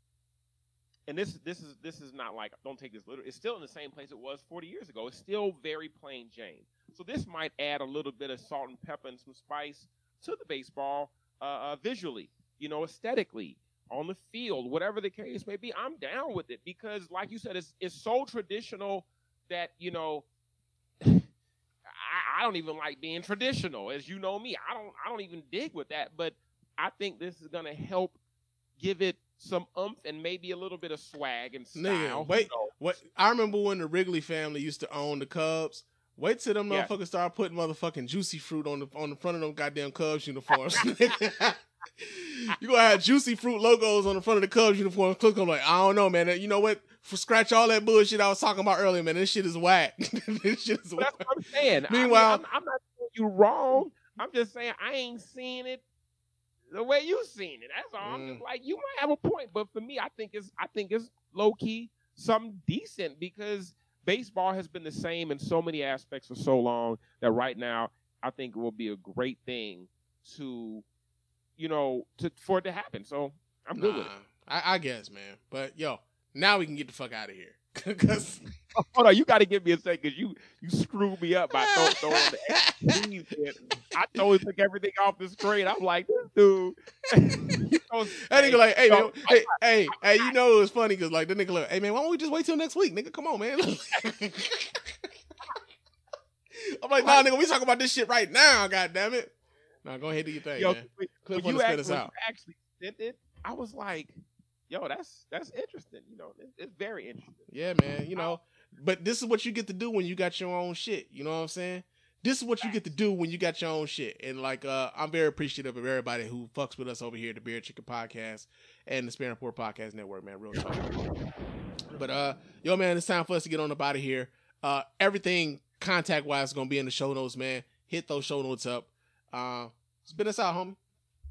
And this this is this is not like, don't take this literally. It's still in the same place it was forty years ago. It's still very plain Jane. So this might add a little bit of salt and pepper and some spice to the baseball uh, uh, visually, you know, aesthetically, on the field, whatever the case may be. I'm down with it because, like you said, it's it's so traditional that, you know, I, I don't even like being traditional. As you know me, I don't I don't even dig with that. But I think this is gonna help give it some oomph and maybe a little bit of swag and style. Nigga, wait, So, what? I remember when the Wrigley family used to own the Cubs. Wait till them Yeah. motherfuckers start putting motherfucking Juicy Fruit on the on the front of them goddamn Cubs uniforms. You gonna have Juicy Fruit logos on the front of the Cubs uniforms. Click on like, I don't know, man. You know what? For scratch all that bullshit I was talking about earlier, man. This shit is whack. This shit is But whack. that's what I'm saying. Meanwhile- I mean, I'm, I'm not saying you wrong. I'm just saying I ain't seen it the way you seen it. That's all. I'm Mm. just like, you might have a point, but for me, I think it's I think it's low key something decent because baseball has been the same in so many aspects for so long that right now I think it will be a great thing to, you know, to for it to happen. So I'm good with it. Nah, I, I guess, man. But yo, now we can get the fuck out of here. Cause Hold on, you got to give me a second because you you screwed me up by throwing throwing the X Ds in. I totally took everything off the screen. I'm like, this dude. He goes, that nigga like, hey, so- man, hey, hey, hey, you know it was funny because like the nigga like, hey man, why don't we just wait till next week, nigga? Come on, man. I'm like, nah, nigga, we talking about this shit right now. God damn it. Nah, go ahead do your thing, Yo, man. when Cliff you wanna spit act- us when out. you actually sent it, I was like, yo, that's that's interesting. You know, it's, it's very interesting. Yeah, man. You know, but this is what you get to do when you got your own shit. You know what I'm saying? This is what you get to do when you got your own shit. And like, uh, I'm very appreciative of everybody who fucks with us over here at the Beer Chicken Podcast and the Spare and Pour Podcast Network, man. Real talk. But uh, yo, man, it's time for us to get on up out of here. Uh, everything contact wise is gonna be in the show notes, man. Hit those show notes up. Uh, Spin us out, homie.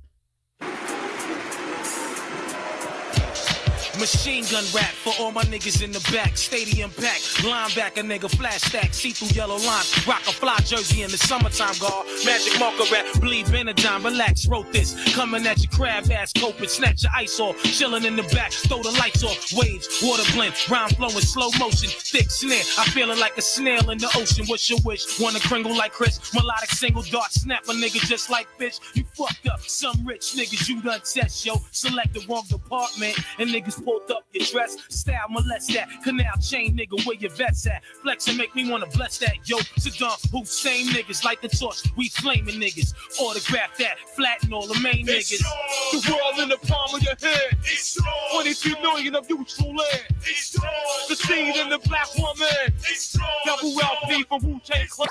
Machine gun rap for all my niggas in the back. Stadium pack, linebacker nigga, flash stack, see-through yellow lines. Rock a fly jersey in the summertime, guard. Magic marker rap, bleed Benadine, relax, wrote this. Coming at your crab ass, coping, snatch your ice off. Chilling in the back, throw the lights off. Waves, water blend, rhyme flowing, slow motion. Thick snare, I feel it like a snail in the ocean. What's your wish? Wanna kringle like Chris? Melodic single dart, snap a nigga just like fish. You fucked up, some rich niggas you done test, yo. Select the wrong department, and niggas pulled up your dress, style molest that, canal chain nigga, where your vets at? Flex and make me wanna bless that, yo. Saddam Hussein niggas, like the torch, we flaming niggas. Autograph that, flatten all the main It's niggas. strong. The world in the palm of your hand. It's strong. twenty-two million of useful land. It's strong. The seed in the black woman. It's strong. Double L P from Wu-Tang Clan.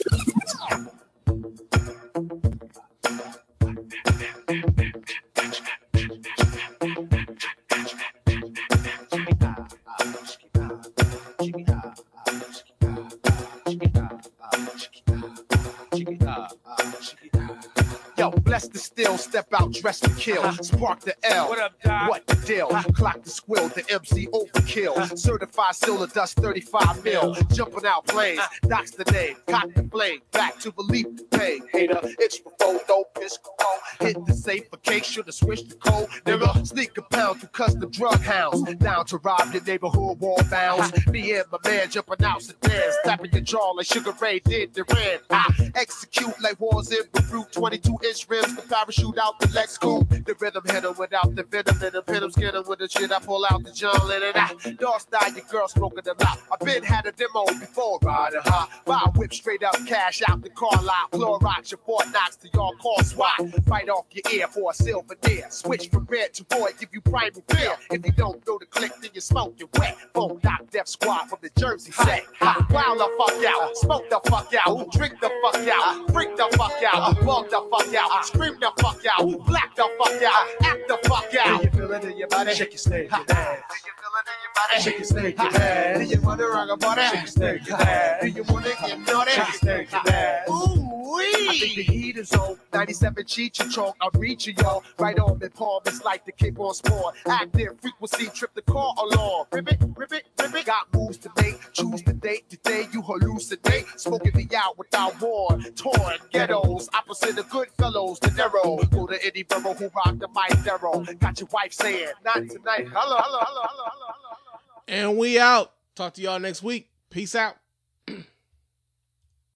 Yo, bless the still, step out, dress to kill. Spark the L. What up, Doc? What the deal? Clock the squill, the M C overkill. Certified silver dust, thirty-five mil. Jumping out planes, Doc's the name. Cock the flame, back to believe the pain. Hater, it's for foe, dope, piss, cold. Hit the safe for case, should've switched the code. Nigga, sneak a pound through custom drug hounds. Down to rob your neighborhood wall bounds. Me and my man jumping out sedans. Tapping your jaw like Sugar Ray did the Ran. I execute like wars in Beirut. twenty-two inch rims, the parachute out the Lex coupe. The rhythm hit him without the venom. And the venom skin him with the shit. I pull out the John Lennon. I dog style your girl smoking the lot. I been had a demo before riding high. Buy a whip straight up cash out the car lot. Clorox your Fort Knox to y'all call SWAT. Fight off your ear for a silver deer. Switch from red to boy, give you primal fear. If you don't know the click, then you smoke, you wet. Bone Knock Death Squad from the Jersey set. Wild the fuck out, smoke the fuck out, drink the fuck out, freak the fuck out, bug the fuck out, scream the fuck out, black the fuck out, act the fuck out. Do you feel it in your body? Shake your snake, your ass. Do you feel it in your body? Shake your snake, your ass. Do you wanna rock a body? Shake your snake, your ass. Do you wanna get naughty? Shake your snake, your ass. Ooh wee! I think the heat is on. ninety-seven Cheech and Chalk, I'm reaching y'all. Right on the palm, it's like the cape on spawn. Active frequency, trip the car along. Ribbit, ribbit, ribbit. Got moves to make, choose the date. Today you hallucinate. Smoking me out without war. Torn ghettos, opposite of good fellows. The narrow, go to any borough who rock the mic narrow. Got your wife saying, not tonight. Hello, hello, hello, hello, hello, hello, hello. And we out. Talk to y'all next week. Peace out.